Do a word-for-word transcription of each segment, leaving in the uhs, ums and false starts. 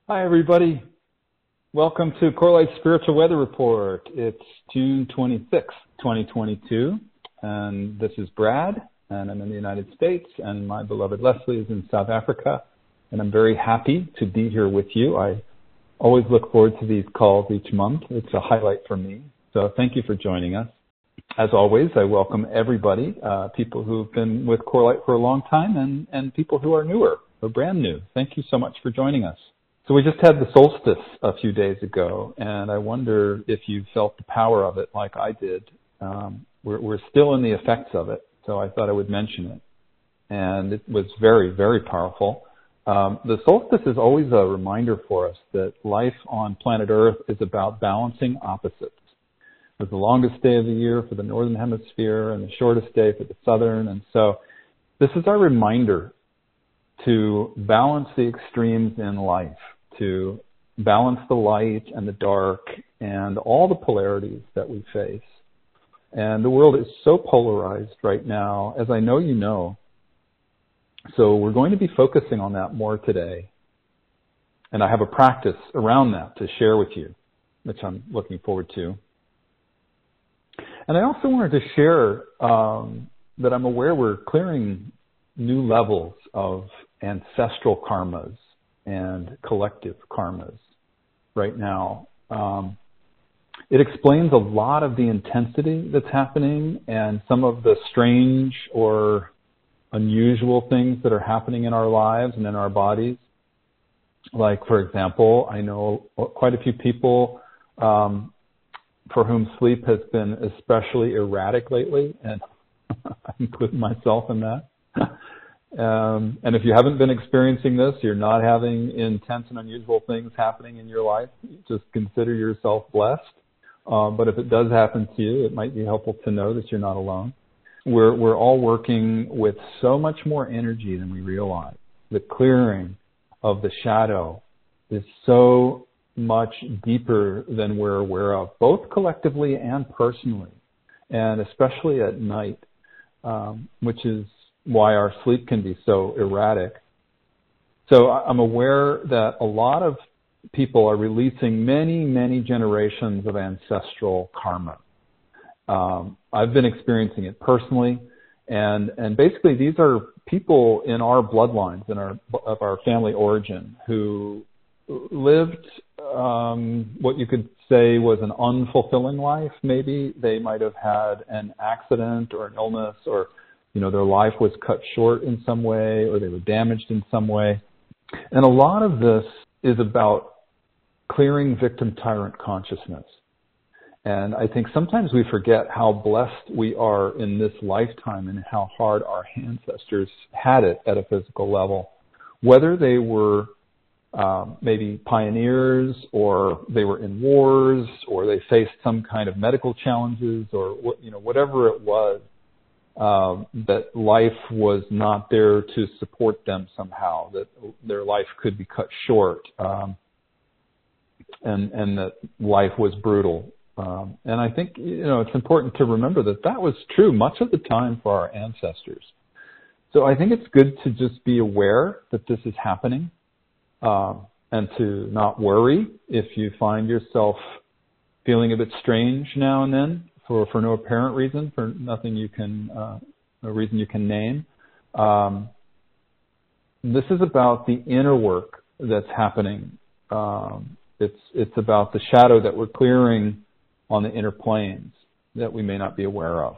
Hi, everybody. Welcome to Corelight Spiritual Weather Report. It's June twenty-sixth, twenty twenty-two, and this is Brad, and I'm in the United States, and my beloved Leslie is in South Africa, and I'm very happy to be here with you. I always look forward to these calls each month. It's a highlight for me, so thank you for joining us. As always, I welcome everybody, uh, people who've been with Corelight for a long time and, and people who are newer or brand new. Thank you so much for joining us. So we just had the solstice a few days ago, and I wonder if you felt the power of it like I did. Um, we're, we're still in the effects of it, so I thought I would mention it. And it was very, very powerful. Um, the solstice is always a reminder for us that life on planet Earth is about balancing opposites. It's the longest day of the year for the northern hemisphere and the shortest day for the southern. And so this is our reminder to balance the extremes in life, to balance the light and the dark and all the polarities that we face. And the world is so polarized right now, as I know you know. So we're going to be focusing on that more today. And I have a practice around that to share with you, which I'm looking forward to. And I also wanted to share um, that I'm aware we're clearing new levels of ancestral karmas and collective karmas right now. Um, it explains a lot of the intensity that's happening and some of the strange or unusual things that are happening in our lives and in our bodies. Like, for example, I know quite a few people um, for whom sleep has been especially erratic lately, and I include myself in that. Um, and if you haven't been experiencing this, you're not having intense and unusual things happening in your life, just consider yourself blessed. Um, but if it does happen to you, it might be helpful to know that you're not alone. We're, we're all working with so much more energy than we realize. The clearing of the shadow is so much deeper than we're aware of, both collectively and personally, and especially at night, um, which is why our sleep can be so erratic. So I'm aware that a lot of people are releasing many, many generations of ancestral karma. Um, I've been experiencing it personally, and and basically these are people in our bloodlines, in our of our family origin, who lived um, what you could say was an unfulfilling life. Maybe they might have had an accident or an illness, or you know, their life was cut short in some way, or they were damaged in some way. And a lot of this is about clearing victim-tyrant consciousness. And I think sometimes we forget how blessed we are in this lifetime and how hard our ancestors had it at a physical level. Whether they were um, maybe pioneers, or they were in wars, or they faced some kind of medical challenges, or you know, whatever it was, Um, that life was not there to support them somehow, that their life could be cut short, um, and, and that life was brutal. Um, and I think, you know, it's important to remember that that was true much of the time for our ancestors. So I think it's good to just be aware that this is happening, um, and to not worry if you find yourself feeling a bit strange now and then, for, for no apparent reason, for nothing you can, uh, no reason you can name. Um, this is about the inner work that's happening. Um, it's, it's about the shadow that we're clearing on the inner planes that we may not be aware of.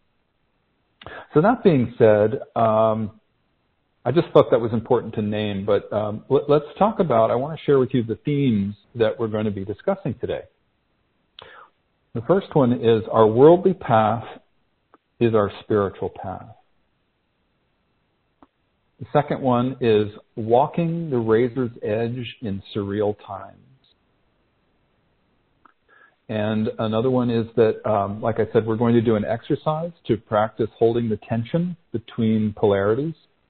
So that being said, um, I just thought that was important to name, but um, let, let's talk about, I want to share with you the themes that we're going to be discussing today. The first one is our worldly path is our spiritual path. The second one is walking the razor's edge in surreal times. And another one is that, um, like I said, we're going to do an exercise to practice holding the tension between polarities.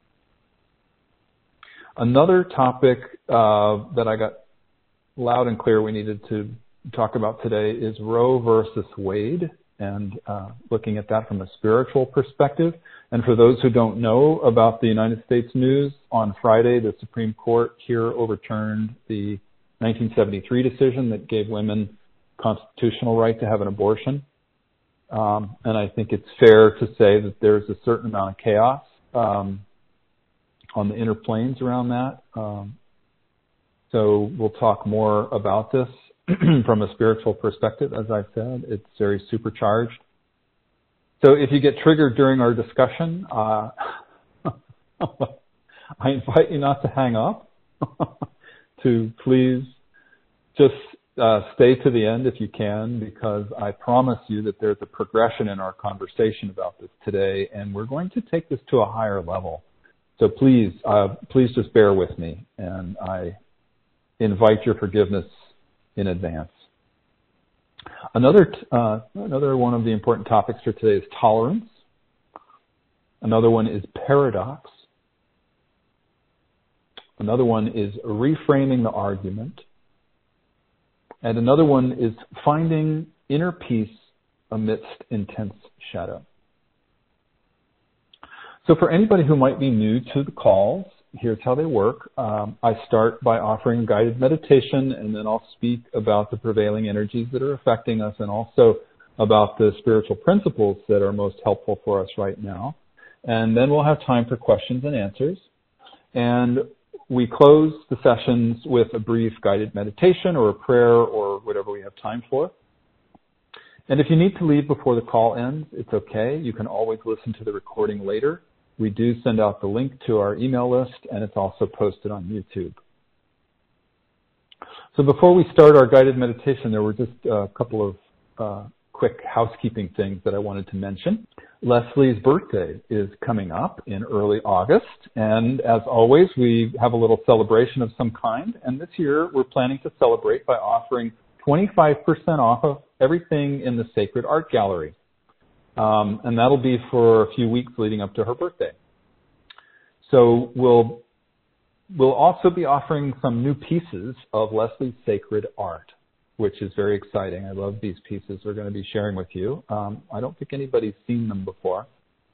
Another topic uh, that I got loud and clear we needed to talk about today is Roe versus Wade, and uh, looking at that from a spiritual perspective. And for those who don't know about the United States news, on Friday, the Supreme Court here overturned the nineteen seventy-three decision that gave women constitutional right to have an abortion. Um, and I think it's fair to say that there's a certain amount of chaos um, on the inner planes around that. Um, so we'll talk more about this from a spiritual perspective. As I said, it's very supercharged. So if you get triggered during our discussion, uh, I invite you not to hang up, to please just uh, stay to the end if you can, because I promise you that there's a progression in our conversation about this today, and we're going to take this to a higher level. So please, uh, please just bear with me, and I invite your forgiveness in advance. Another, uh, another one of the important topics for today is tolerance. Another one is paradox. Another one is reframing the argument. And another one is finding inner peace amidst intense shadow. So for anybody who might be new to the calls, here's how they work. Um, I start by offering guided meditation, and then I'll speak about the prevailing energies that are affecting us, and also about the spiritual principles that are most helpful for us right now. And then we'll have time for questions and answers. And we close the sessions with a brief guided meditation or a prayer or whatever we have time for. And if you need to leave before the call ends, it's okay. You can always listen to the recording later. We do send out the link to our email list, and it's also posted on YouTube. So before we start our guided meditation, there were just a couple of uh, quick housekeeping things that I wanted to mention. Leslie's birthday is coming up in early August, and as always, we have a little celebration of some kind, and this year we're planning to celebrate by offering twenty-five percent off of everything in the Sacred Art Gallery. Um, and that'll be for a few weeks leading up to her birthday. So we'll we'll also be offering some new pieces of Leslie's sacred art, which is very exciting. I love these pieces we're going to be sharing with you. Um, I don't think anybody's seen them before.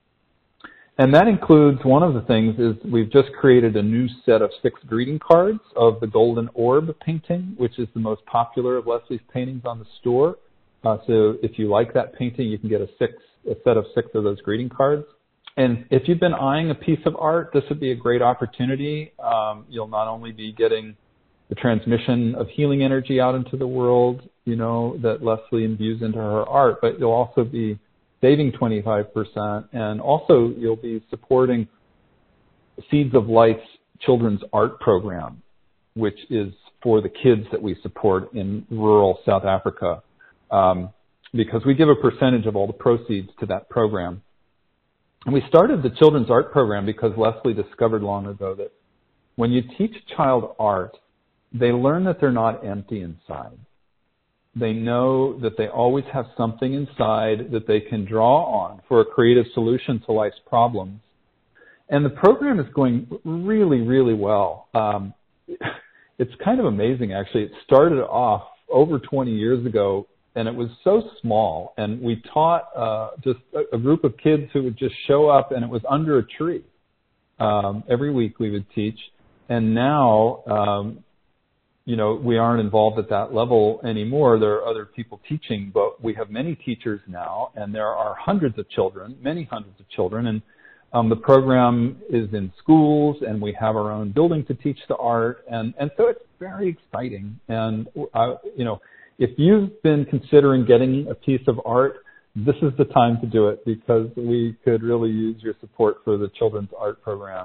And that includes, one of the things is we've just created a new set of six greeting cards of the Golden Orb painting, which is the most popular of Leslie's paintings on the store. Uh, so if you like that painting, you can get a six a set of six of those greeting cards. And if you've been eyeing a piece of art, this would be a great opportunity. Um, you'll not only be getting the transmission of healing energy out into the world, you know, that Leslie imbues into her art, but you'll also be saving twenty-five percent, and also you'll be supporting Seeds of Life's children's art program, which is for the kids that we support in rural South Africa. Um, because we give a percentage of all the proceeds to that program. And we started the children's art program because Leslie discovered long ago that when you teach a child art, they learn that they're not empty inside. They know that they always have something inside that they can draw on for a creative solution to life's problems. And the program is going really, really well. Um, it's kind of amazing, actually. It started off over twenty years ago, and it was so small, and we taught uh, just a, a group of kids who would just show up, and it was under a tree. Um, every week we would teach, and now, um, you know, we aren't involved at that level anymore. There are other people teaching, but we have many teachers now, and there are hundreds of children, many hundreds of children, and um, the program is in schools, and we have our own building to teach the art, and, and so it's very exciting, and, uh, you know, if you've been considering getting a piece of art, this is the time to do it, because we could really use your support for the children's art program.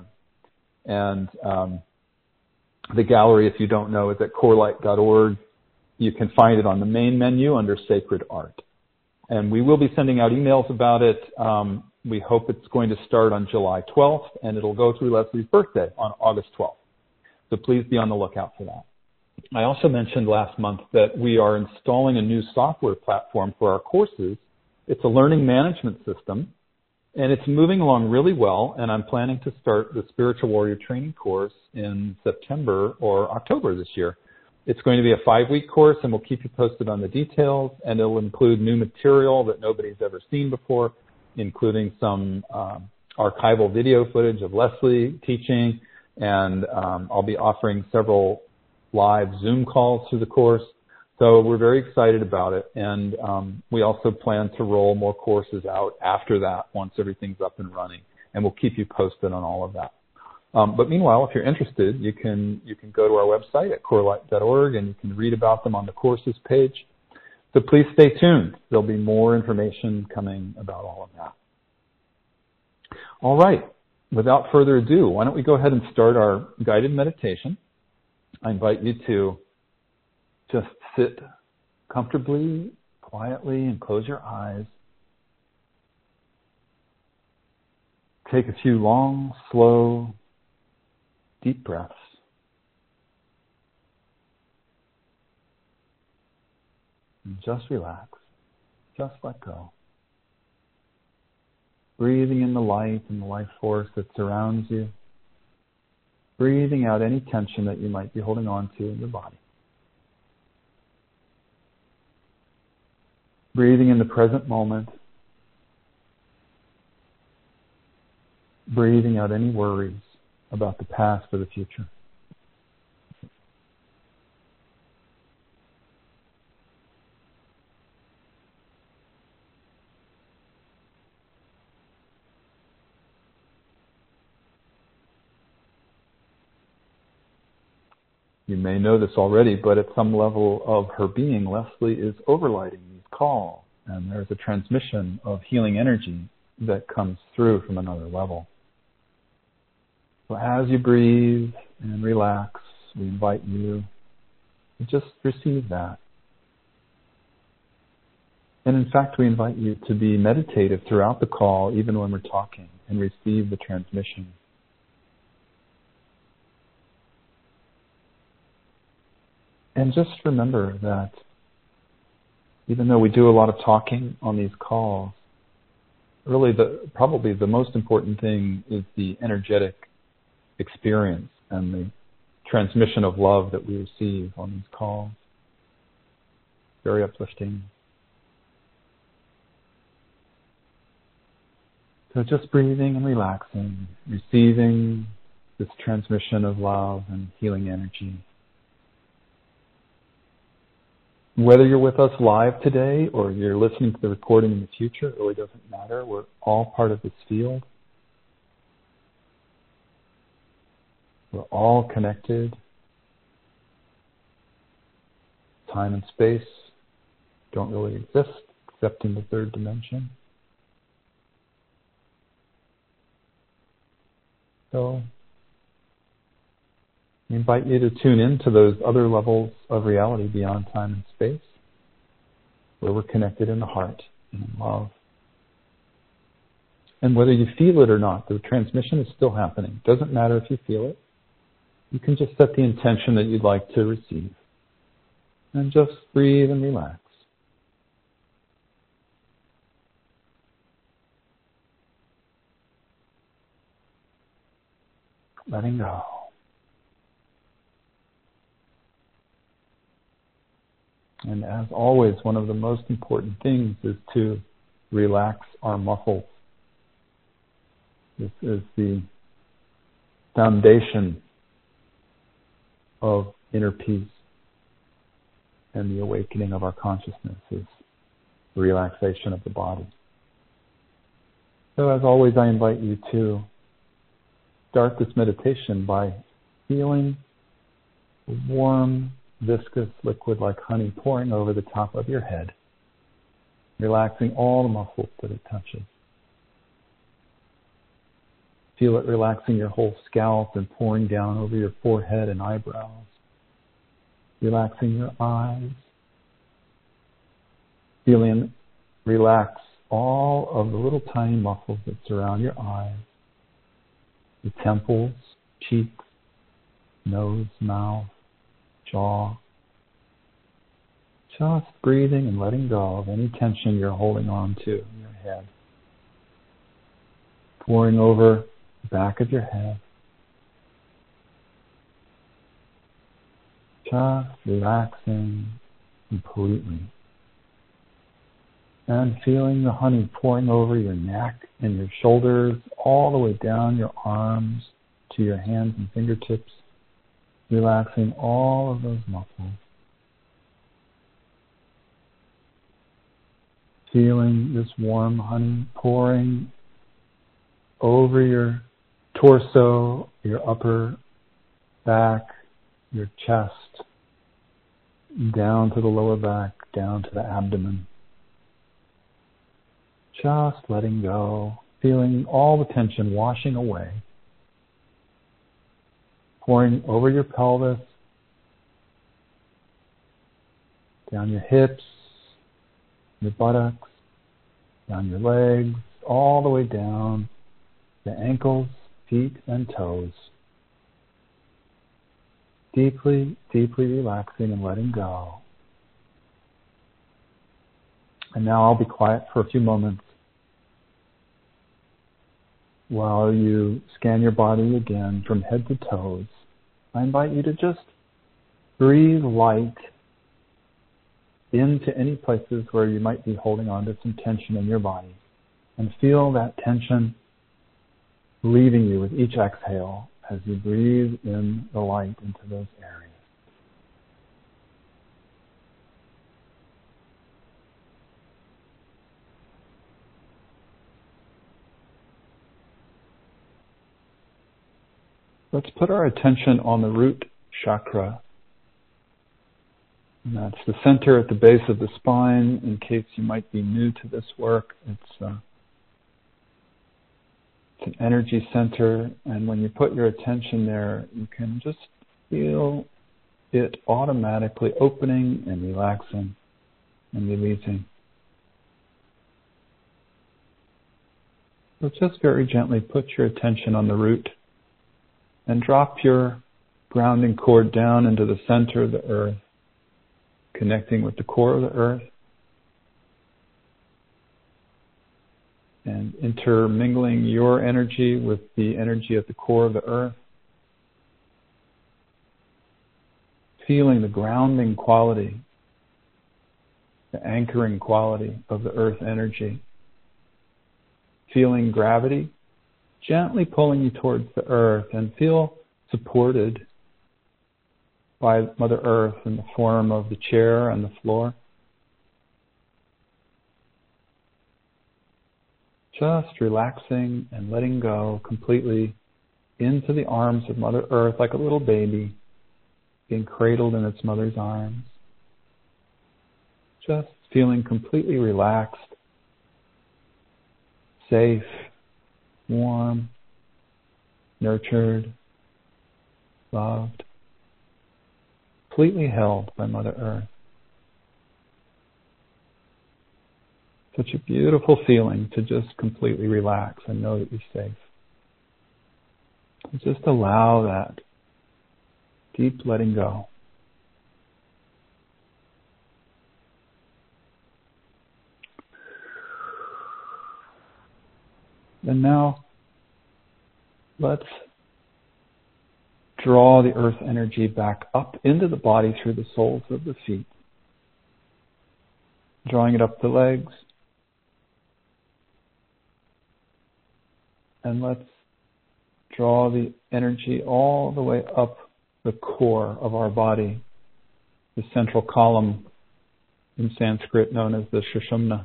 And um, the gallery, if you don't know, is at corelight dot org. You can find it on the main menu under Sacred Art. And we will be sending out emails about it. Um, we hope it's going to start on July twelfth, and it'll go through Leslie's birthday on August twelfth. So please be on the lookout for that. I also mentioned last month that we are installing a new software platform for our courses. It's a learning management system, and it's moving along really well, and I'm planning to start the Spiritual Warrior Training course in September or October this year. It's going to be a five-week course, and we'll keep you posted on the details, and it'll include new material that nobody's ever seen before, including some um, archival video footage of Leslie teaching, and um, I'll be offering several live Zoom calls through the course. So we're very excited about it, and um, we also plan to roll more courses out after that once everything's up and running, and we'll keep you posted on all of that. Um, but meanwhile, if you're interested, you can you can go to our website at core light dot org, and you can read about them on the courses page. So please stay tuned. There'll be more information coming about all of that. All right. Without further ado, why don't we go ahead and start our guided meditation. I invite you to just sit comfortably, quietly, and close your eyes. Take a few long, slow, deep breaths. And just relax. Just let go. Breathing in the light and the life force that surrounds you. Breathing out any tension that you might be holding on to in your body. Breathing in the present moment. Breathing out any worries about the past or the future. You may know this already, but at some level of her being, Leslie is overlighting these calls, and there's a transmission of healing energy that comes through from another level. So as you breathe and relax, we invite you to just receive that. And in fact, we invite you to be meditative throughout the call, even when we're talking, and receive the transmission. And just remember that even though we do a lot of talking on these calls, really the probably the most important thing is the energetic experience and the transmission of love that we receive on these calls. Very uplifting. So just breathing and relaxing, receiving this transmission of love and healing energy. Whether you're with us live today or you're listening to the recording in the future, it really doesn't matter. We're all part of this field. We're all connected. Time and space don't really exist except in the third dimension. So I invite you to tune in to those other levels of reality beyond time and space, where we're connected in the heart and in love. And whether you feel it or not, the transmission is still happening. It doesn't matter if you feel it. You can just set the intention that you'd like to receive. And just breathe and relax. Letting go. And as always, one of the most important things is to relax our muscles. This is the foundation of inner peace and the awakening of our consciousness is the relaxation of the body. So as always, I invite you to start this meditation by feeling the warm, viscous liquid like honey pouring over the top of your head, relaxing all the muscles that it touches. Feel it relaxing your whole scalp and pouring down over your forehead and eyebrows, relaxing your eyes, feeling relax all of the little tiny muscles that surround your eyes, the temples, cheeks, nose, mouth, jaw. Just breathing and letting go of any tension you're holding on to in your head. Pouring over the back of your head. Just relaxing completely. And feeling the honey pouring over your neck and your shoulders, all the way down your arms to your hands and fingertips, relaxing all of those muscles. Feeling this warm honey pouring over your torso, your upper back, your chest, down to the lower back, down to the abdomen. Just letting go, feeling all the tension washing away, pouring over your pelvis, down your hips, your buttocks, down your legs, all the way down the ankles, feet, and toes. Deeply, deeply relaxing and letting go. And now I'll be quiet for a few moments while you scan your body again from head to toes. I invite you to just breathe light into any places where you might be holding on to some tension in your body, and feel that tension leaving you with each exhale as you breathe in the light into those areas. Let's put our attention on the root chakra. And that's the center at the base of the spine. In case you might be new to this work, it's, uh, it's an energy center, and when you put your attention there, you can just feel it automatically opening and relaxing and releasing. So just very gently put your attention on the root and drop your grounding cord down into the center of the earth, connecting with the core of the earth and intermingling your energy with the energy at the core of the earth. Feeling the grounding quality, the anchoring quality of the earth energy. Feeling gravity gently pulling you towards the earth, and feel supported by Mother Earth in the form of the chair and the floor. Just relaxing and letting go completely into the arms of Mother Earth like a little baby being cradled in its mother's arms. Just feeling completely relaxed, safe, warm, nurtured, loved, completely held by Mother Earth. Such a beautiful feeling to just completely relax and know that you're safe. And just allow that deep letting go. And now, let's draw the earth energy back up into the body through the soles of the feet. Drawing it up the legs. And let's draw the energy all the way up the core of our body, the central column, in Sanskrit known as the Sushumna.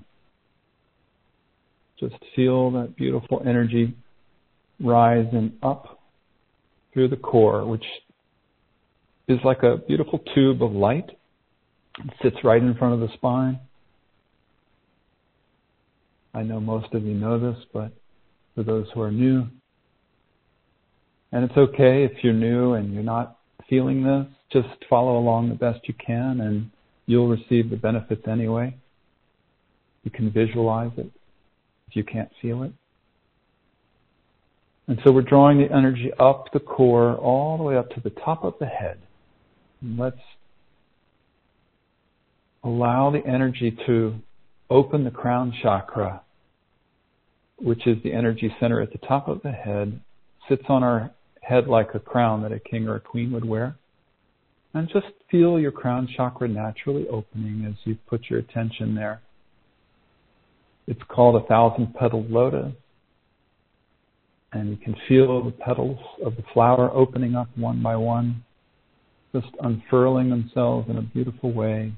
Just feel that beautiful energy rising up through the core, which is like a beautiful tube of light. It sits right in front of the spine. I know most of you know this, but for those who are new, and it's okay if you're new and you're not feeling this, just follow along the best you can and you'll receive the benefits anyway. You can visualize it if you can't feel it. And so we're drawing the energy up the core all the way up to the top of the head. And let's allow the energy to open the crown chakra, which is the energy center at the top of the head, sits on our head like a crown that a king or a queen would wear. And just feel your crown chakra naturally opening as you put your attention there. It's called a thousand-petaled lotus. And you can feel the petals of the flower opening up one by one, just unfurling themselves in a beautiful way.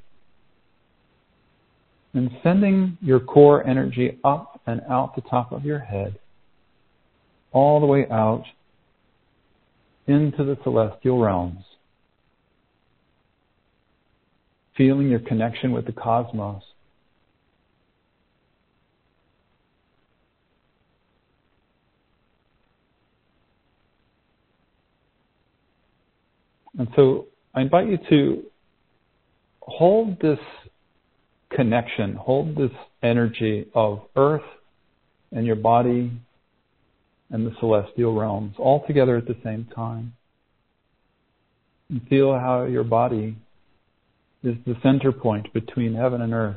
And sending your core energy up and out the top of your head, all the way out into the celestial realms. Feeling your connection with the cosmos. And so I invite you to hold this connection, hold this energy of earth and your body and the celestial realms all together at the same time. And feel how your body is the center point between heaven and earth.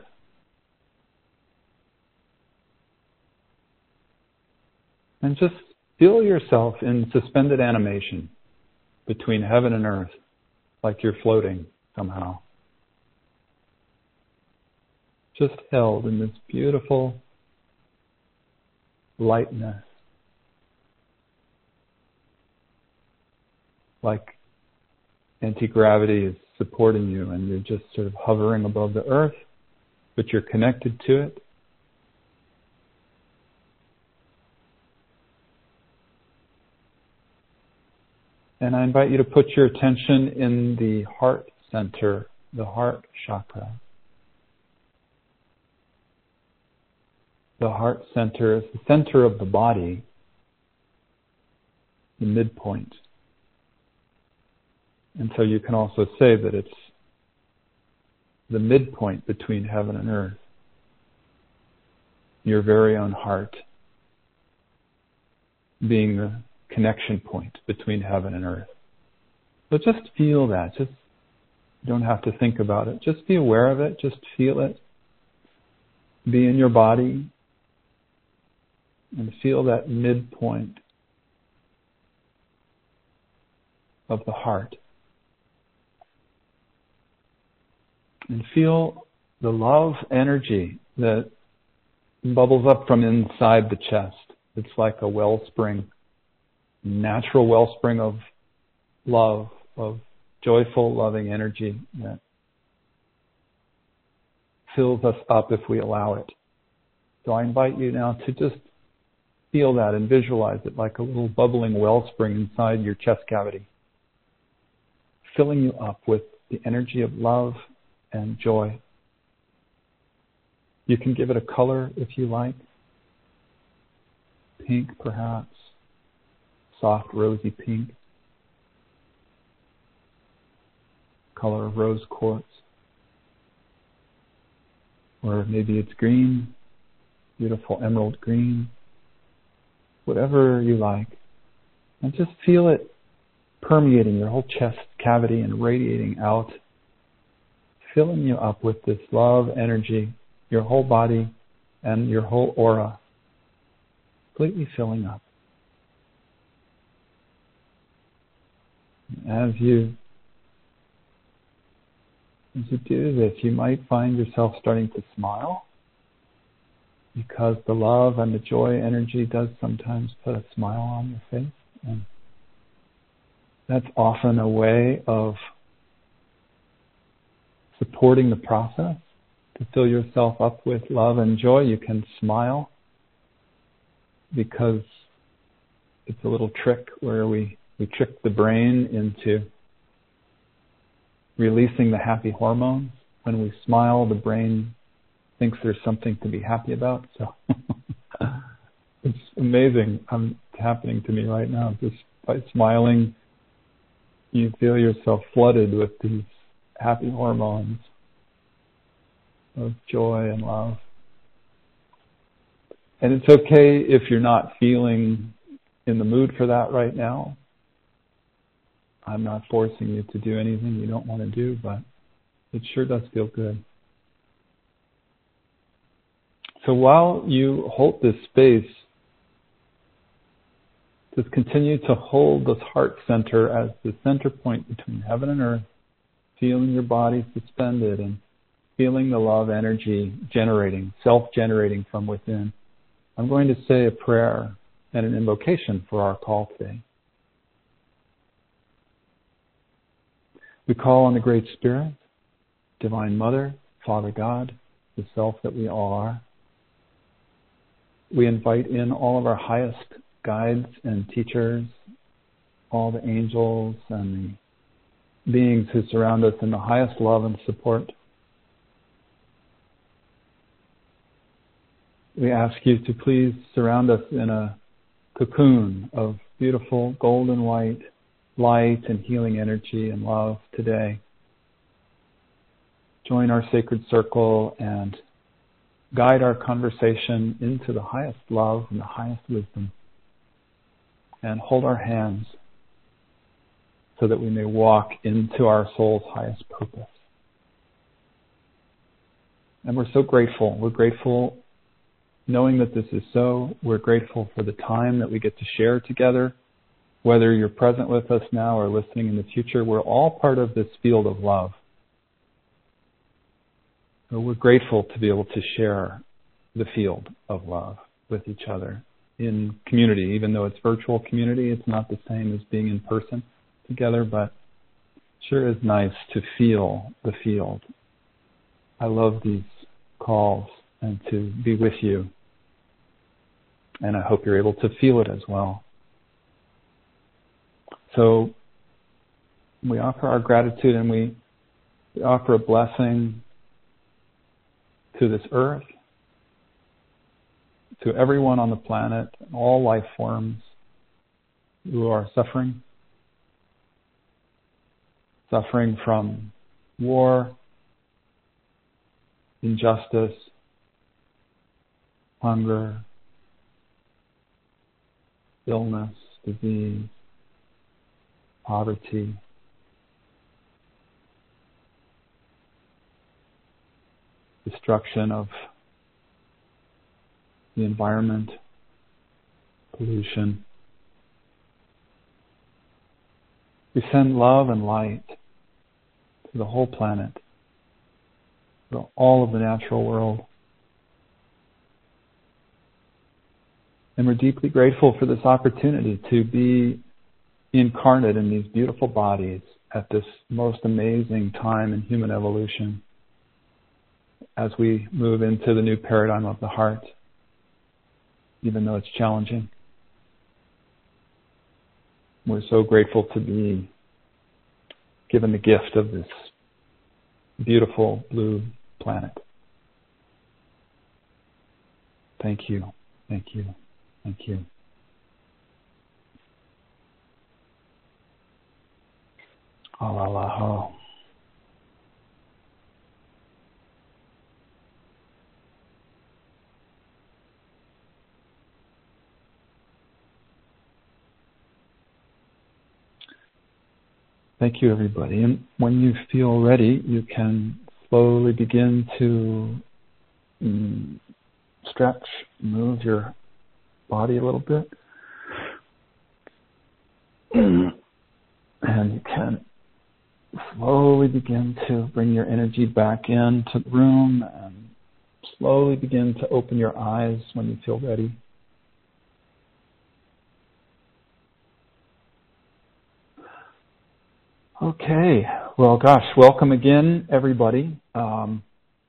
And just feel yourself in suspended animation between heaven and earth, like you're floating somehow. Just held in this beautiful lightness. Like anti-gravity is supporting you and you're just sort of hovering above the earth, but you're connected to it. And I invite you to put your attention in the heart center, the heart chakra. The heart center is the center of the body, the midpoint. And so you can also say that it's the midpoint between heaven and earth. Your very own heart being the connection point between heaven and earth. So just feel that. Just you don't have to think about it. Just be aware of it. Just feel it. Be in your body and feel that midpoint of the heart. And feel the love energy that bubbles up from inside the chest. It's like a wellspring, natural wellspring of love, of joyful, loving energy that fills us up if we allow it. So I invite you now to just feel that and visualize it like a little bubbling wellspring inside your chest cavity, filling you up with the energy of love and joy. You can give it a color if you like. Pink, perhaps. Soft, rosy pink. Color of rose quartz. Or maybe it's green. Beautiful emerald green. Whatever you like. And just feel it permeating your whole chest cavity and radiating out, filling you up with this love energy, your whole body and your whole aura, completely filling up. As you, as you do this, you might find yourself starting to smile, because the love and the joy energy does sometimes put a smile on your face. And that's often a way of supporting the process. To fill yourself up with love and joy, you can smile, because it's a little trick where we, we trick the brain into releasing the happy hormones. When we smile, the brain thinks there's something to be happy about. So it's amazing. Um, it's happening to me right now. Just by smiling, you feel yourself flooded with these happy hormones of joy and love. And it's okay if you're not feeling in the mood for that right now. I'm not forcing you to do anything you don't want to do, but it sure does feel good. So while you hold this space, just continue to hold this heart center as the center point between heaven and earth, feeling your body suspended and feeling the love energy generating, self-generating from within, I'm going to say a prayer and an invocation for our call today. We call on the Great Spirit, Divine Mother, Father God, the self that we all are. We invite in all of our highest guides and teachers, all the angels and the beings who surround us in the highest love and support. We ask you to please surround us in a cocoon of beautiful golden white light and healing energy and love today. Join our sacred circle and guide our conversation into the highest love and the highest wisdom. And hold our hands so that we may walk into our soul's highest purpose. And we're so grateful. We're grateful knowing that this is so. We're grateful for the time that we get to share together. Whether you're present with us now or listening in the future, we're all part of this field of love. So we're grateful to be able to share the field of love with each other in community. Even though it's virtual community, it's not the same as being in person together, but sure is nice to feel the field. I love these calls and to be with you. And I hope you're able to feel it as well. So we offer our gratitude and we, we offer a blessing to this earth, to everyone on the planet, all life forms who are suffering, suffering from war, injustice, hunger, illness, disease, poverty, destruction of the environment, pollution. We send love and light to the whole planet, to all of the natural world. And we're deeply grateful for this opportunity to be incarnate in these beautiful bodies at this most amazing time in human evolution as we move into the new paradigm of the heart, even though it's challenging. We're so grateful to be given the gift of this beautiful blue planet. Thank you, thank you, thank you. Alalaho. Thank you, everybody. And when you feel ready, you can slowly begin to mm, stretch, move your body a little bit. And you can slowly begin to bring your energy back into the room and slowly begin to open your eyes when you feel ready. Okay, well, gosh, welcome again, everybody. Um,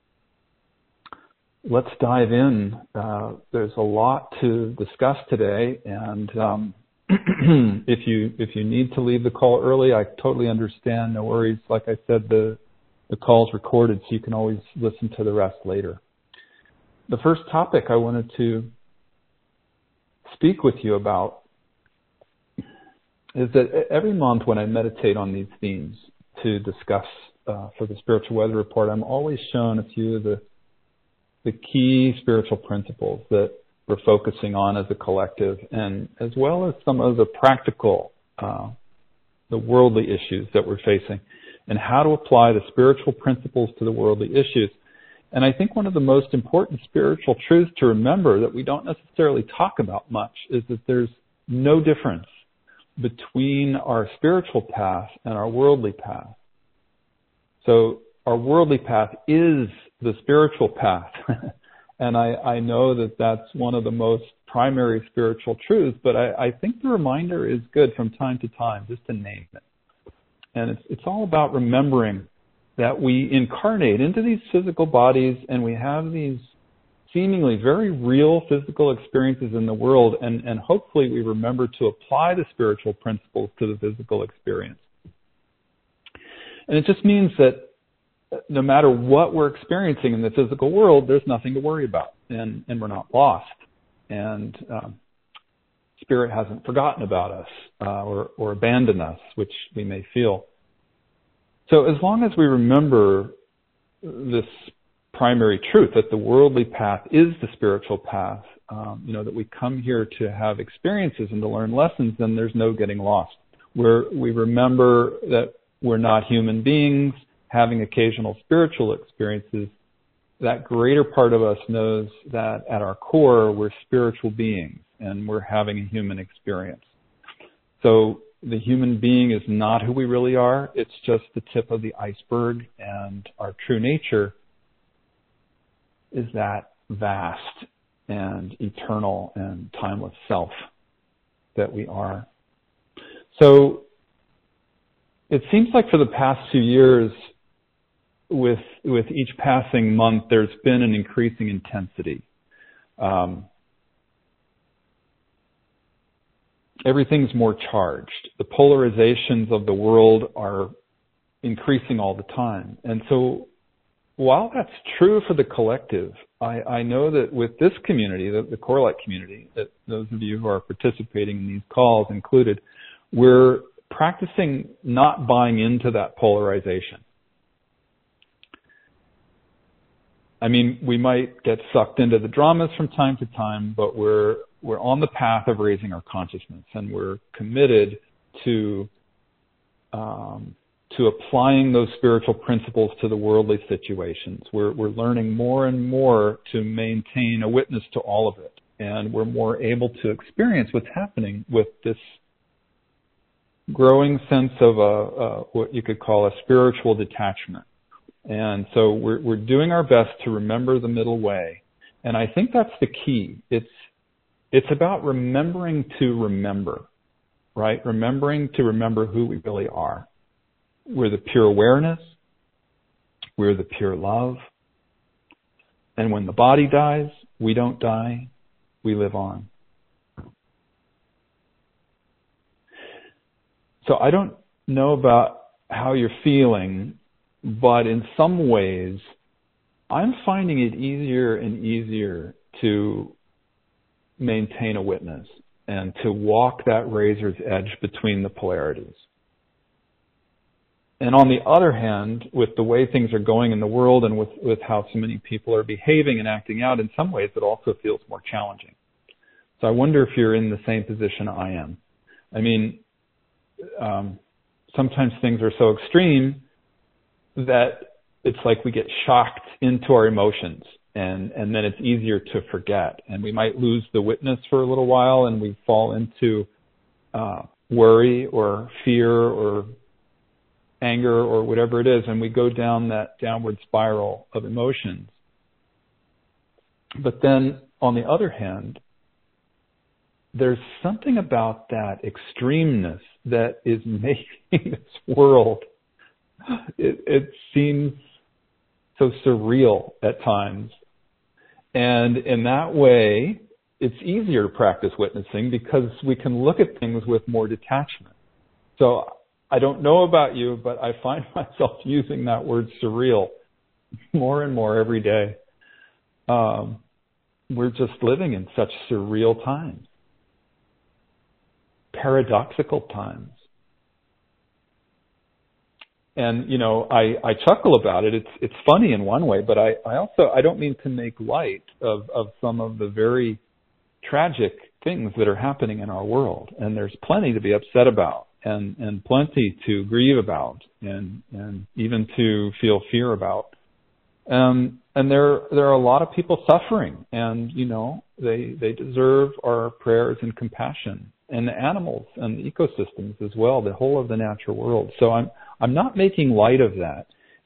let's dive in. Uh, there's a lot to discuss today, and um, if you if you need to leave the call early, I totally understand. No worries. Like I said, the the call's recorded, so you can always listen to the rest later. The first topic I wanted to speak with you about is that every month when I meditate on these themes to discuss uh, for the Spiritual Weather Report, I'm always shown a few of the the key spiritual principles that we're focusing on as a collective, and as well as some of the practical, uh, the worldly issues that we're facing, and how to apply the spiritual principles to the worldly issues. And I think one of the most important spiritual truths to remember that we don't necessarily talk about much is that there's no difference between our spiritual path and our worldly path. So our worldly path is the spiritual path. And I, I know that that's one of the most primary spiritual truths, but I, I think the reminder is good from time to time, just to name it. And it's, it's all about remembering that we incarnate into these physical bodies and we have these seemingly very real physical experiences in the world, and, and hopefully we remember to apply the spiritual principles to the physical experience. And it just means that no matter what we're experiencing in the physical world, there's nothing to worry about, and, and we're not lost. And um, Spirit hasn't forgotten about us uh, or, or abandoned us, which we may feel. So as long as we remember this primary truth, that the worldly path is the spiritual path, um, you know, that we come here to have experiences and to learn lessons, then there's no getting lost. We're, we remember that we're not human beings having occasional spiritual experiences. That greater part of us knows that at our core, we're spiritual beings and we're having a human experience. So the human being is not who we really are. It's just the tip of the iceberg, and our true nature is that vast and eternal and timeless self that we are. So it seems like for the past few years, with with each passing month, there's been an increasing intensity. Um, everything's more charged. The polarizations of the world are increasing all the time. And so while that's true for the collective, I, I know that with this community, the, the Corelight community, that those of you who are participating in these calls included, we're practicing not buying into that polarization. I mean, we might get sucked into the dramas from time to time, but we're we're on the path of raising our consciousness, and we're committed to um, to applying those spiritual principles to the worldly situations. We're we're learning more and more to maintain a witness to all of it, and we're more able to experience what's happening with this growing sense of a, a what you could call a spiritual detachment. And so we're, we're doing our best to remember the middle way. And I think that's the key. It's, it's about remembering to remember, right? Remembering to remember who we really are. We're the pure awareness. We're the pure love. And when the body dies, we don't die. We live on. So I don't know about how you're feeling, but in some ways, I'm finding it easier and easier to maintain a witness and to walk that razor's edge between the polarities. And on the other hand, with the way things are going in the world and with, with how so many people are behaving and acting out, in some ways it also feels more challenging. So I wonder if you're in the same position I am. I mean, um, sometimes things are so extreme that it's like we get shocked into our emotions, and, and then it's easier to forget. And we might lose the witness for a little while, and we fall into uh, worry or fear or anger or whatever it is, and we go down that downward spiral of emotions. But then, on the other hand, there's something about that extremeness that is making this world, it, it seems so surreal at times. And in that way, it's easier to practice witnessing because we can look at things with more detachment. So I don't know about you, but I find myself using that word surreal more and more every day. Um, we're just living in such surreal times, paradoxical times. And, you know, I, I chuckle about it. It's it's funny in one way, but I, I also, I don't mean to make light of, of some of the very tragic things that are happening in our world. And there's plenty to be upset about and, and plenty to grieve about and, and even to feel fear about. Um, and there there are a lot of people suffering, and, you know, they they deserve our prayers and compassion. And the animals and the ecosystems as well, the whole of the natural world. So I'm I'm not making light of that.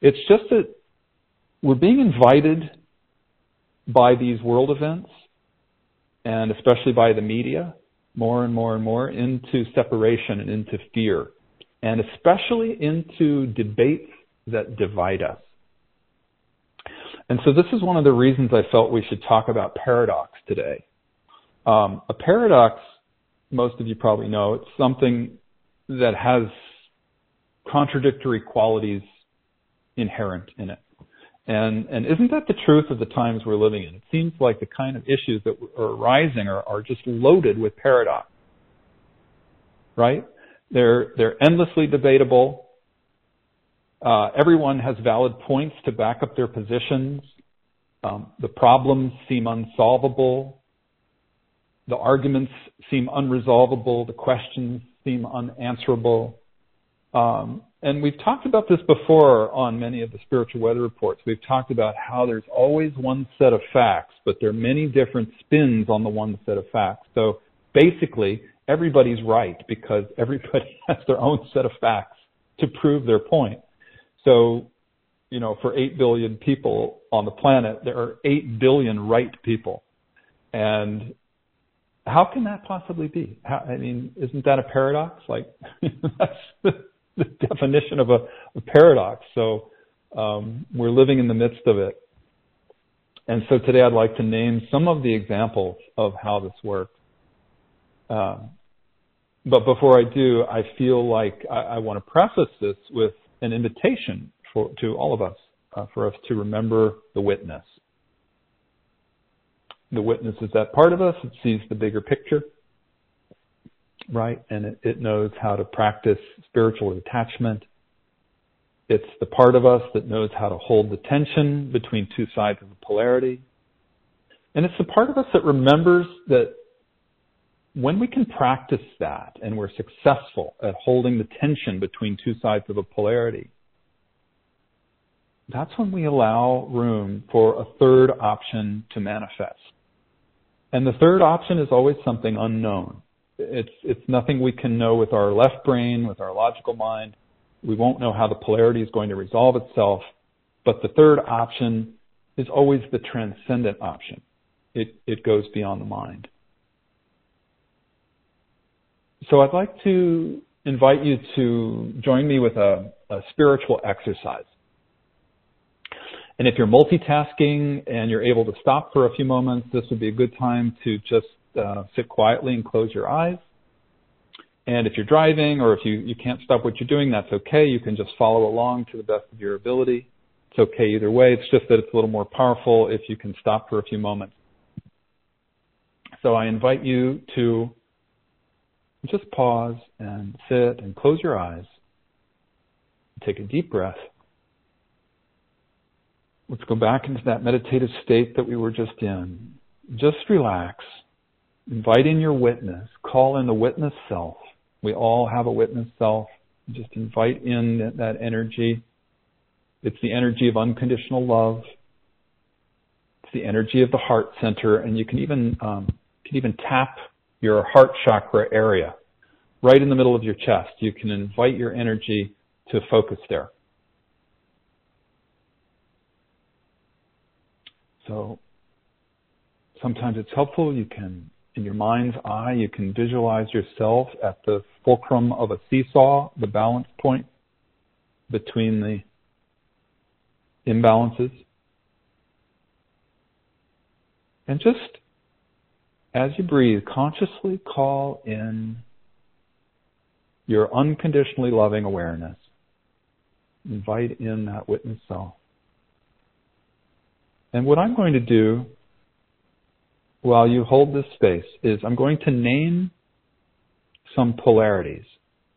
It's just that we're being invited by these world events, and especially by the media, more and more and more, into separation and into fear, and especially into debates that divide us. And so this is one of the reasons I felt we should talk about paradox today. Um, a paradox, most of you probably know, it's something that has contradictory qualities inherent in it. And, and isn't that the truth of the times we're living in? It seems like the kind of issues that are arising are, are just loaded with paradox, right? They're, they're endlessly debatable. Uh, everyone has valid points to back up their positions. Um, the problems seem unsolvable. The arguments seem unresolvable. The questions seem unanswerable. Um, and we've talked about this before on many of the spiritual weather reports. We've talked about how there's always one set of facts, but there are many different spins on the one set of facts. So basically, everybody's right because everybody has their own set of facts to prove their point. So, you know, for eight billion people on the planet, there are eight billion right people. And how can that possibly be? How, I mean, isn't that a paradox? Like, that's the, the definition of a, a paradox. So um, we're living in the midst of it. And so today I'd like to name some of the examples of how this works. Um, but before I do, I feel like I, I want to preface this with an invitation for, to all of us, uh, for us to remember the witness. The witness is that part of us that sees the bigger picture, right? And it, it knows how to practice spiritual detachment. It's the part of us that knows how to hold the tension between two sides of the polarity. And it's the part of us that remembers that when we can practice that and we're successful at holding the tension between two sides of a polarity, that's when we allow room for a third option to manifest. And the third option is always something unknown. It's, it's nothing we can know with our left brain, with our logical mind. We won't know how the polarity is going to resolve itself. But the third option is always the transcendent option. It, it goes beyond the mind. So I'd like to invite you to join me with a, a spiritual exercise. And if you're multitasking and you're able to stop for a few moments, this would be a good time to just uh, sit quietly and close your eyes. And if you're driving or if you, you can't stop what you're doing, that's okay. You can just follow along to the best of your ability. It's okay either way. It's just that it's a little more powerful if you can stop for a few moments. So I invite you to just pause and sit and close your eyes. Take a deep breath. Let's go back into that meditative state that we were just in. Just relax. Invite in your witness. Call in the witness self. We all have a witness self. Just invite in that, that energy. It's the energy of unconditional love. It's the energy of the heart center, and you can even um, you can even tap your heart chakra area right in the middle of your chest. You can invite your energy to focus there. So sometimes it's helpful. You can, in your mind's eye, you can visualize yourself at the fulcrum of a seesaw, the balance point between the imbalances. And just as you breathe, consciously call in your unconditionally loving awareness. Invite in that witness self. And what I'm going to do while you hold this space is I'm going to name some polarities.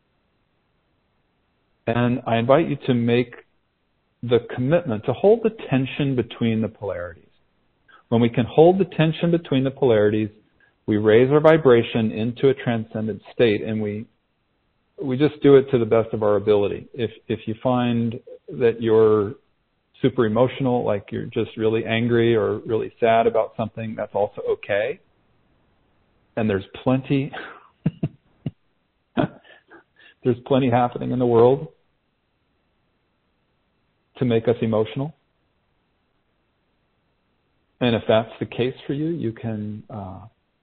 And I invite you to make the commitment to hold the tension between the polarities. When we can hold the tension between the polarities, we raise our vibration into a transcendent state, and we we just do it to the best of our ability. If if you find that you're super emotional, like you're just really angry or really sad about something, that's also okay. And there's plenty, there's plenty happening in the world. to make us emotional. And if that's the case for you, you can uh,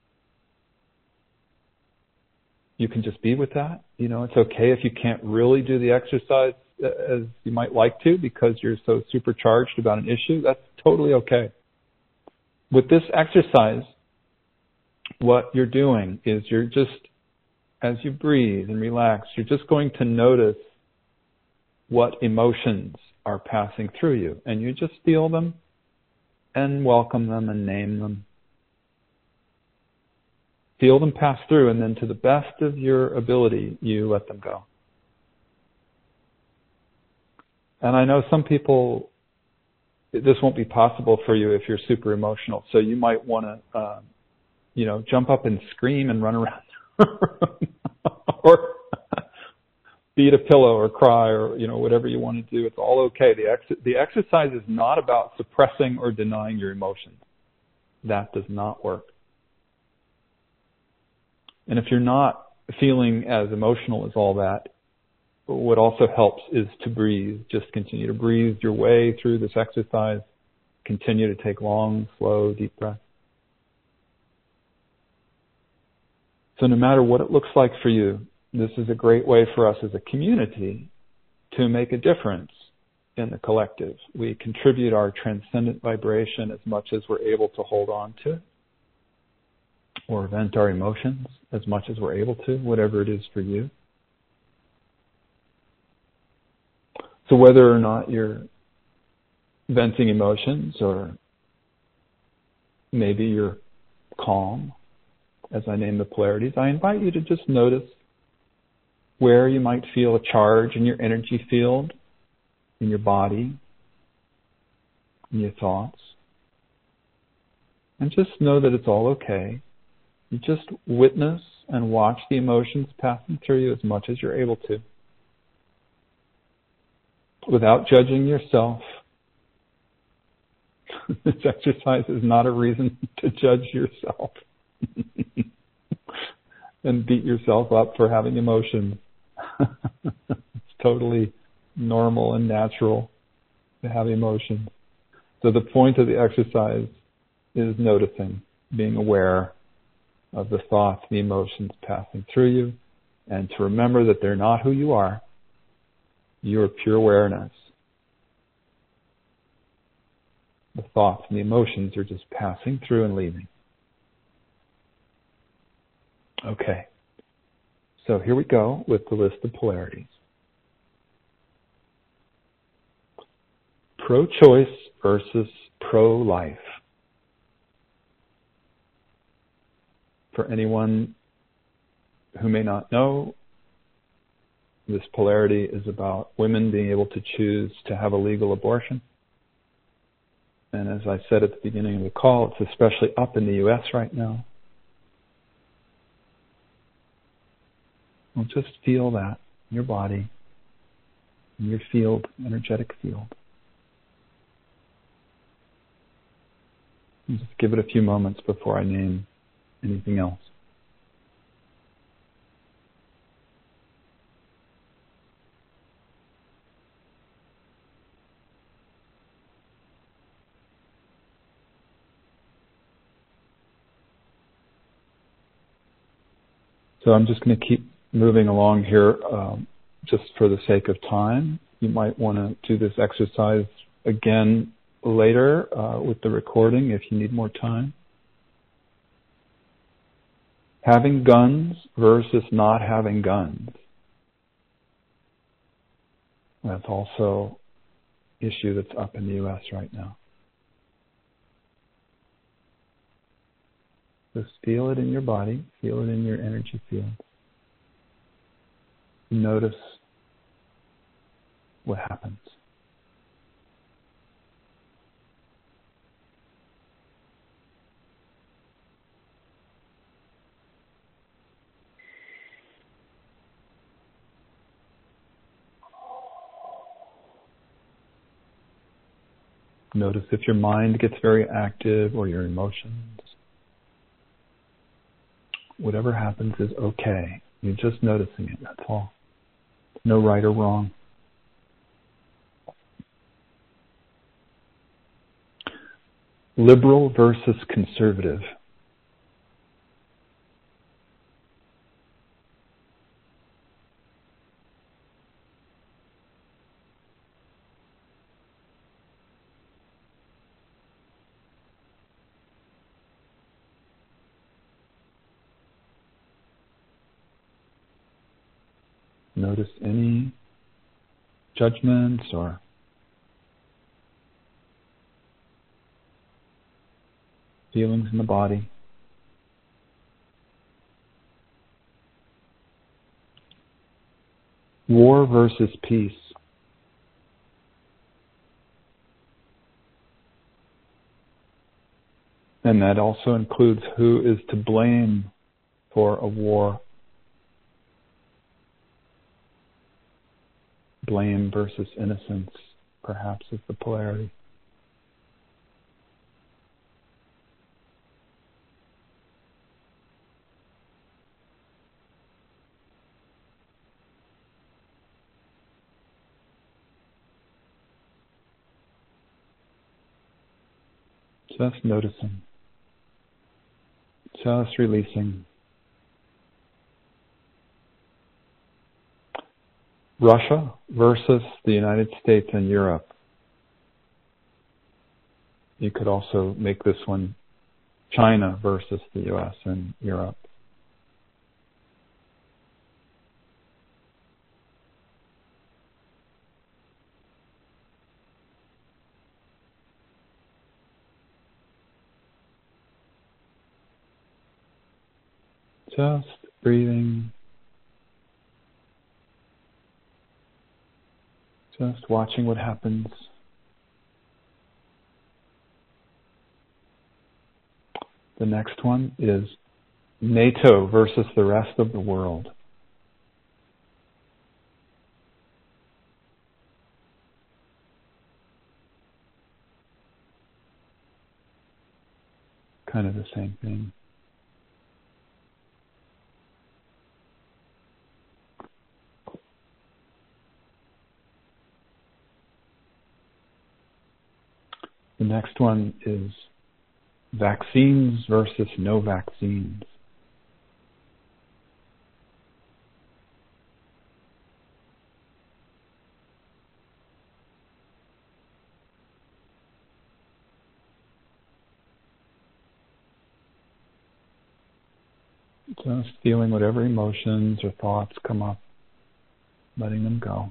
you can just be with that. You know, it's okay if you can't really do the exercise as you might like to because you're so supercharged about an issue. That's totally okay. With this exercise, what you're doing is you're just, as you breathe and relax, you're just going to notice what emotions are passing through you. And you just feel them and welcome them and name them. Feel them pass through, and then to the best of your ability, you let them go. And I know some people, this won't be possible for you if you're super emotional. So you might want to, uh, you know, jump up and scream and run around, or beat a pillow or cry or, you know, whatever you want to do. It's all okay. The ex- the exercise is not about suppressing or denying your emotions. That does not work. And if you're not feeling as emotional as all that, what also helps is to breathe. Just continue to breathe your way through this exercise. Continue to take long, slow, deep breaths. So no matter what it looks like for you, this is a great way for us as a community to make a difference in the collective. We contribute our transcendent vibration as much as we're able to hold on to it, or vent our emotions as much as we're able to, whatever it is for you. So whether or not you're venting emotions, or maybe you're calm, as I name the polarities, I invite you to just notice where you might feel a charge in your energy field, in your body, in your thoughts. And just know that it's all okay. You just witness and watch the emotions passing through you as much as you're able to, without judging yourself. This exercise is not a reason to judge yourself and beat yourself up for having emotions. It's totally normal and natural to have emotions. So the point of the exercise is noticing, being aware of the thoughts, the emotions passing through you, and to remember that they're not who you are. You are pure awareness. The thoughts and the emotions are just passing through and leaving. Okay. So here we go with the list of polarities. Pro-choice versus pro-life. For anyone who may not know, this polarity is about women being able to choose to have a legal abortion. And as I said at the beginning of the call, it's especially up in the U S right now. Well, just feel that in your body, in your field, energetic field. And just give it a few moments before I name anything else. So I'm just going to keep moving along here um, just for the sake of time. You might want to do this exercise again later uh, with the recording if you need more time. Having guns versus not having guns. That's also an issue that's up in the U S right now. Just feel it in your body, feel it in your energy field. Notice what happens. Notice if your mind gets very active or your emotions. Whatever happens is okay. You're just noticing it, that's all. No right or wrong. Liberal versus conservative. Notice any judgments or feelings in the body. War versus peace. And that also includes who is to blame for a war. Blame versus innocence, perhaps, is the polarity. Just noticing. Just releasing. Russia versus the United States and Europe. You could also make this one China versus the U S and Europe. Just breathing. Just watching what happens. The next one is NATO versus the rest of the world. Kind of the same thing. The next one is vaccines versus no vaccines. Just feeling whatever emotions or thoughts come up, letting them go.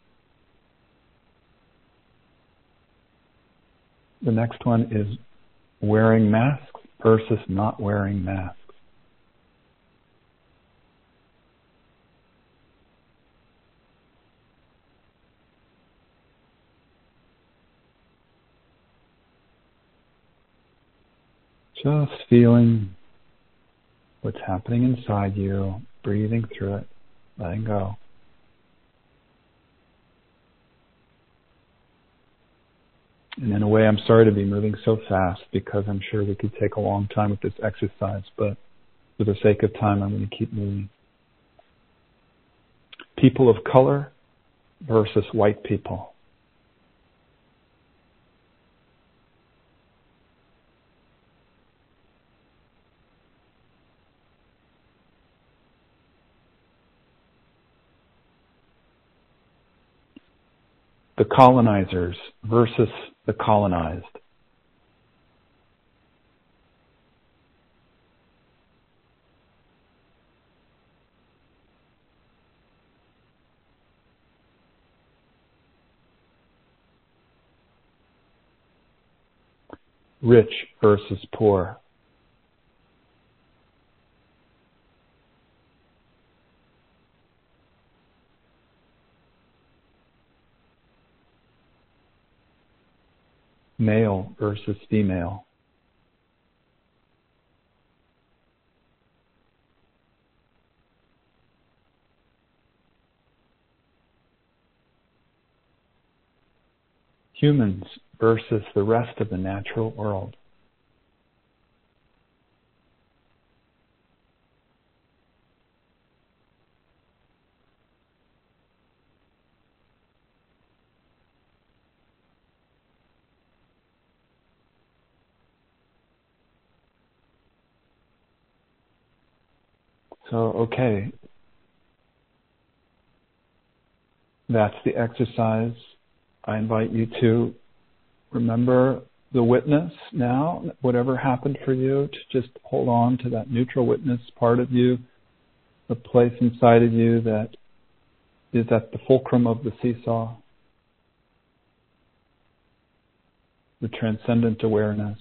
The next one is wearing masks versus not wearing masks. Just feeling what's happening inside you, breathing through it, letting go. And in a way, I'm sorry to be moving so fast because I'm sure we could take a long time with this exercise, but for the sake of time, I'm going to keep moving. People of color versus white people. The colonizers versus the colonized. Rich versus poor. Male versus female. Humans versus the rest of the natural world. So, okay. That's the exercise. I invite you to remember the witness now, whatever happened for you, to just hold on to that neutral witness part of you, the place inside of you that is at the fulcrum of the seesaw, the transcendent awareness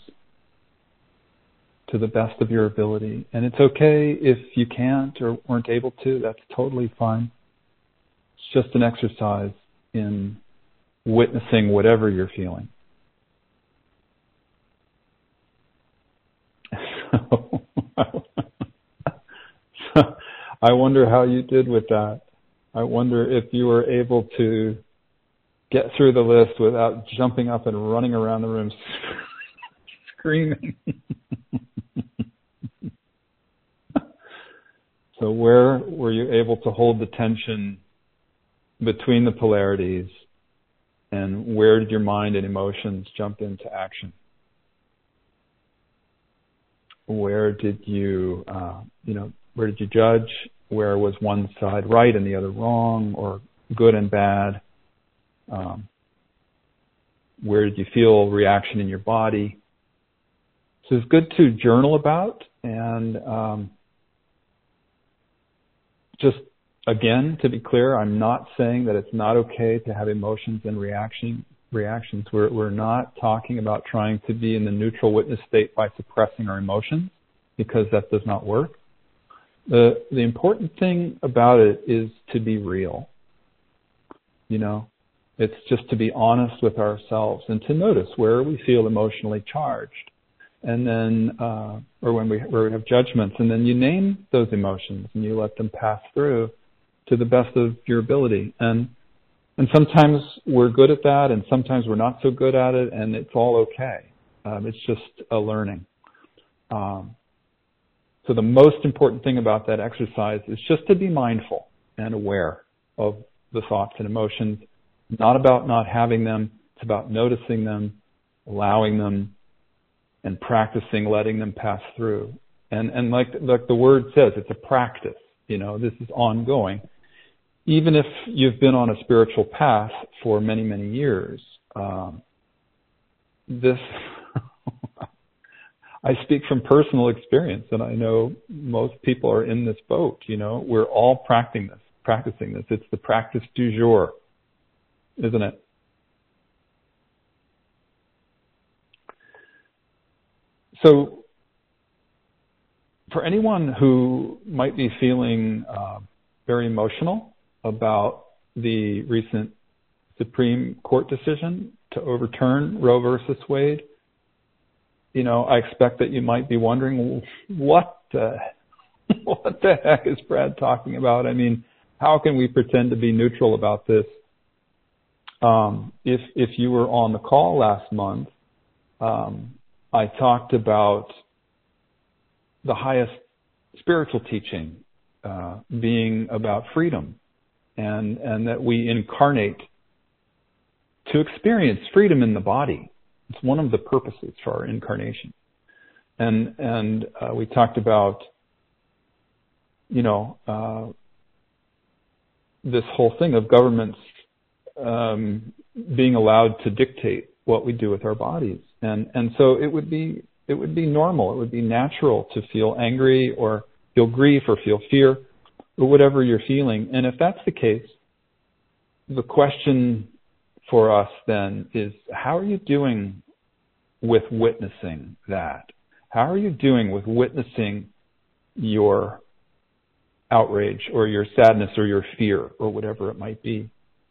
to the best of your ability. And it's okay if you can't or weren't able to, that's totally fine. It's just an exercise in witnessing whatever you're feeling. So, so I wonder how you did with that. I wonder if you were able to get through the list without jumping up and running around the room screaming. So where were you able to hold the tension between the polarities, and where did your mind and emotions jump into action? Where did you, uh, you know, where did you judge? Where was one side right and the other wrong, or good and bad? Um, where did you feel reaction in your body? So it's good to journal about, and um, just again, to be clear, I'm not saying that it's not okay to have emotions and reaction reactions. We're we're not talking about trying to be in the neutral witness state by suppressing our emotions, because that does not work. The the important thing about it is to be real. You know, it's just to be honest with ourselves and to notice where we feel emotionally charged, and then uh, or when we where we have judgments, and then you name those emotions and you let them pass through to the best of your ability. And and sometimes we're good at that, and sometimes we're not so good at it, and it's all okay. Um, it's just a learning. Um, so the most important thing about that exercise is just to be mindful and aware of the thoughts and emotions. Not about not having them. It's about noticing them, allowing them, and practicing letting them pass through. And and like like the word says, it's a practice. You know, this is ongoing. Even if you've been on a spiritual path for many, many years, um, this, I speak from personal experience, and I know most people are in this boat. You know, we're all practicing this, practicing this. It's the practice du jour, isn't it? So, for anyone who might be feeling uh, very emotional about the recent Supreme Court decision to overturn Roe versus Wade, you know, I expect that you might be wondering, what the, what the heck is Brad talking about? I mean, how can we pretend to be neutral about this? Um, if if you were on the call last month, um, I talked about the highest spiritual teaching uh, being about freedom. And, and that we incarnate to experience freedom in the body. It's one of the purposes for our incarnation. And, and uh, we talked about, you know, uh, this whole thing of governments um, being allowed to dictate what we do with our bodies. And, and so it would be, it would be normal, it would be natural to feel angry or feel grief or feel fear, or whatever you're feeling. And if that's the case, the question for us then is, how are you doing with witnessing that? How are you doing with witnessing your outrage or your sadness or your fear or whatever it might be?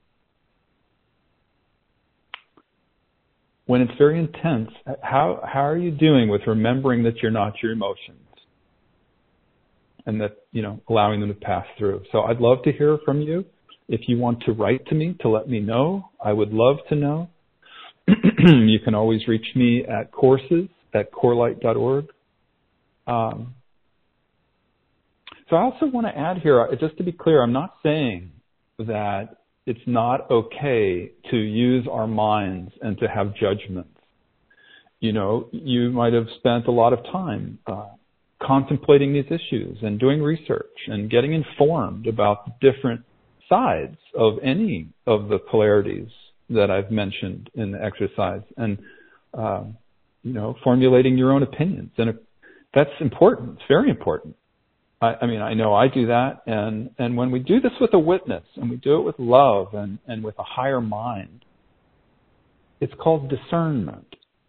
When it's very intense, how how are you doing with remembering that you're not your emotions? And that, you know, allowing them to pass through. So I'd love to hear from you. If you want to write to me to let me know, I would love to know. You can always reach me at courses at corelight dot org. Um, so I also want to add here, just to be clear, I'm not saying that it's not okay to use our minds and to have judgments. You know, you might have spent a lot of time uh, contemplating these issues and doing research and getting informed about the different sides of any of the polarities that I've mentioned in the exercise, and uh, you know, formulating your own opinions. And if, that's important. It's very important. I, I mean, I know I do that, and and when we do this with a witness, and we do it with love and and with a higher mind, it's called discernment.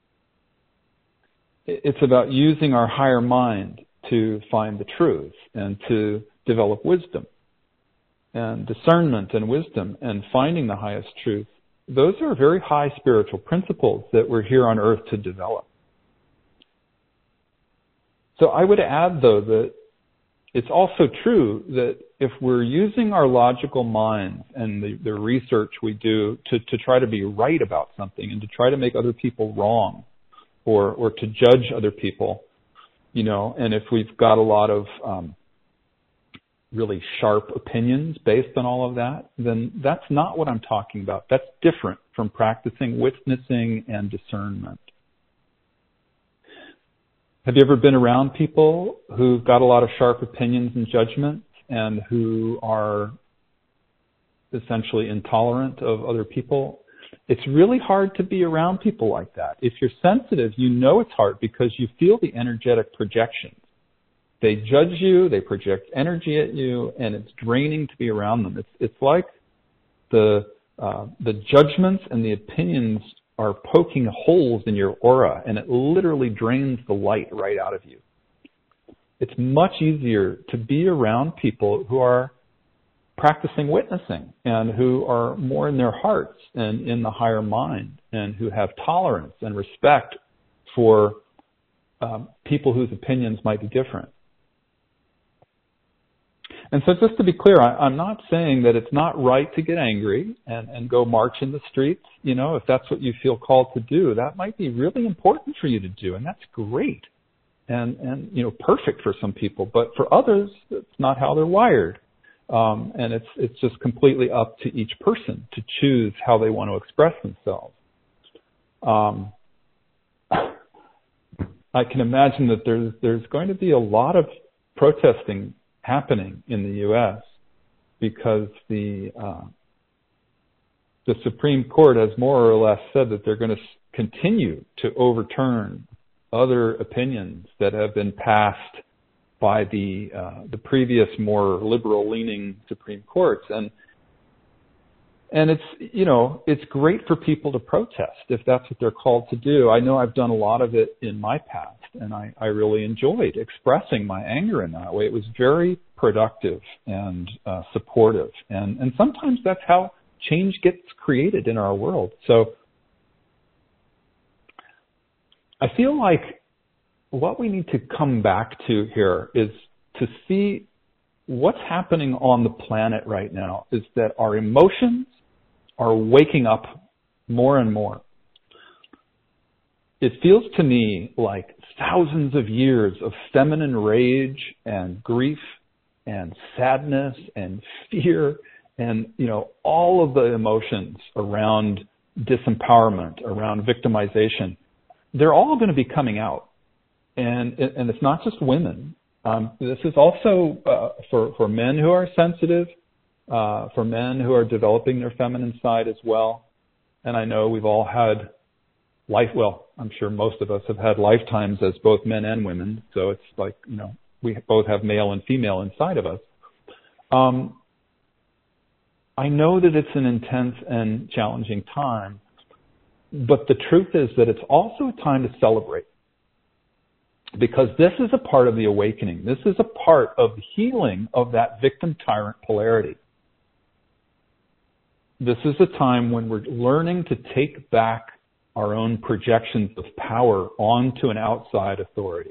It's about using our higher mind to find the truth and to develop wisdom. And discernment and wisdom and finding the highest truth, those are very high spiritual principles that we're here on earth to develop. So I would add, though, that it's also true that if we're using our logical minds and the, the research we do to, to try to be right about something and to try to make other people wrong, or or to judge other people, you know, and if we've got a lot of um, really sharp opinions based on all of that, then that's not what I'm talking about. That's different from practicing witnessing and discernment. Have you ever been around people who've got a lot of sharp opinions and judgments and who are essentially intolerant of other people? It's really hard to be around people like that. If you're sensitive, you know it's hard because you feel the energetic projections. They judge you, they project energy at you, and it's draining to be around them. It's it's like the uh, the judgments and the opinions are poking holes in your aura, and it literally drains the light right out of you. It's much easier to be around people who are practicing witnessing and who are more in their hearts and in the higher mind and who have tolerance and respect for um, people whose opinions might be different. And so just to be clear, I, I'm not saying that it's not right to get angry and, and go march in the streets. You know, if that's what you feel called to do, that might be really important for you to do, and that's great and, and you know, perfect for some people. But for others, it's not how they're wired. Um, and it's it's just completely up to each person to choose how they want to express themselves. Um, I can imagine that there's there's going to be a lot of protesting happening in the U S because the uh, the Supreme Court has more or less said that they're going to continue to overturn other opinions that have been passed by the uh, the previous more liberal-leaning Supreme Courts, and and it's you know it's great for people to protest if that's what they're called to do. I know I've done a lot of it in my past, and I, I really enjoyed expressing my anger in that way. It was very productive and uh, supportive, and and sometimes that's how change gets created in our world. So I feel like what we need to come back to here is to see what's happening on the planet right now is that our emotions are waking up more and more. It feels to me like thousands of years of feminine rage and grief and sadness and fear and, you know, all of the emotions around disempowerment, around victimization, they're all going to be coming out. And and it's not just women. Um, this is also uh, for, for men who are sensitive, uh, for men who are developing their feminine side as well. And I know we've all had life, well, I'm sure most of us have had lifetimes as both men and women. So it's like, you know, we both have male and female inside of us. Um, I know that it's an intense and challenging time, but the truth is that it's also a time to celebrate. Because this is a part of the awakening. This is a part of the healing of that victim-tyrant polarity. This is a time when we're learning to take back our own projections of power onto an outside authority.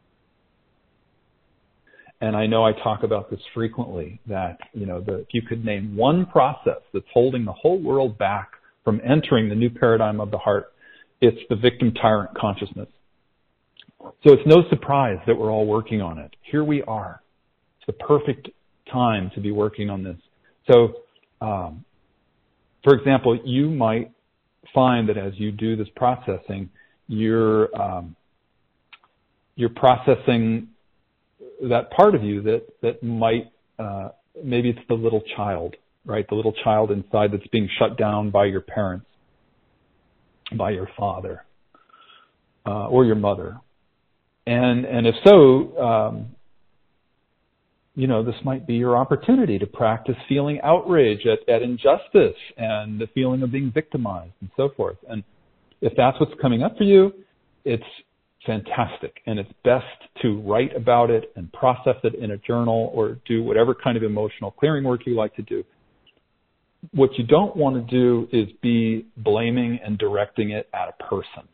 And I know I talk about this frequently, that, you know, the, if you could name one process that's holding the whole world back from entering the new paradigm of the heart, it's the victim-tyrant consciousness. So it's no surprise that we're all working on it. Here we are. It's the perfect time to be working on this. So, um, for example, you might find that as you do this processing, you're um, you're processing that part of you that, that might, uh, maybe it's the little child, right? The little child inside that's being shut down by your parents, by your father, uh, or your mother. And, and if so, um, you know, this might be your opportunity to practice feeling outrage at, at injustice and the feeling of being victimized and so forth. And if that's what's coming up for you, it's fantastic. And it's best to write about it and process it in a journal or do whatever kind of emotional clearing work you like to do. What you don't want to do is be blaming and directing it at a person.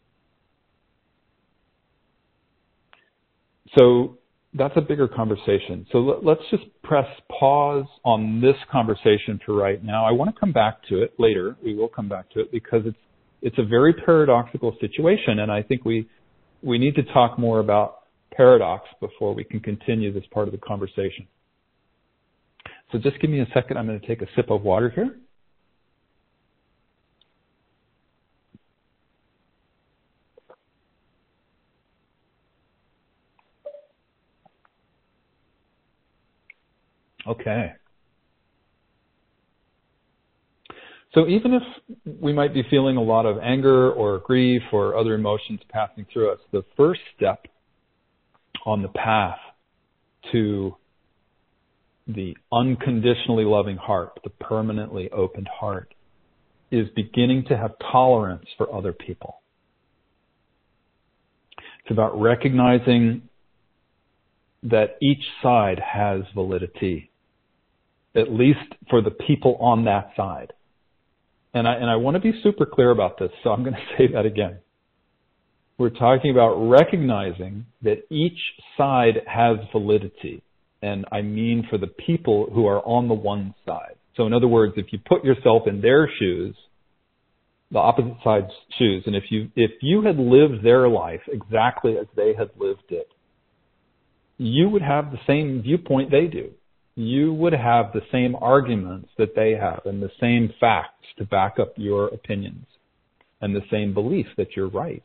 So that's a bigger conversation. So let's just press pause on this conversation for right now. I want to come back to it later. We will come back to it because it's it's a very paradoxical situation, and I think we we need to talk more about paradox before we can continue this part of the conversation. So just give me a second. I'm going to take a sip of water here. Okay. So even if we might be feeling a lot of anger or grief or other emotions passing through us, the first step on the path to the unconditionally loving heart, the permanently opened heart, is beginning to have tolerance for other people. It's about recognizing that each side has validity, at least for the people on that side. And I, and I want to be super clear about this, so I'm going to say that again. We're talking about recognizing that each side has validity, and I mean for the people who are on the one side. So in other words, if you put yourself in their shoes, the opposite side's shoes, and if you if you had lived their life exactly as they had lived it, you would have the same viewpoint they do. You would have the same arguments that they have and the same facts to back up your opinions and the same belief that you're right.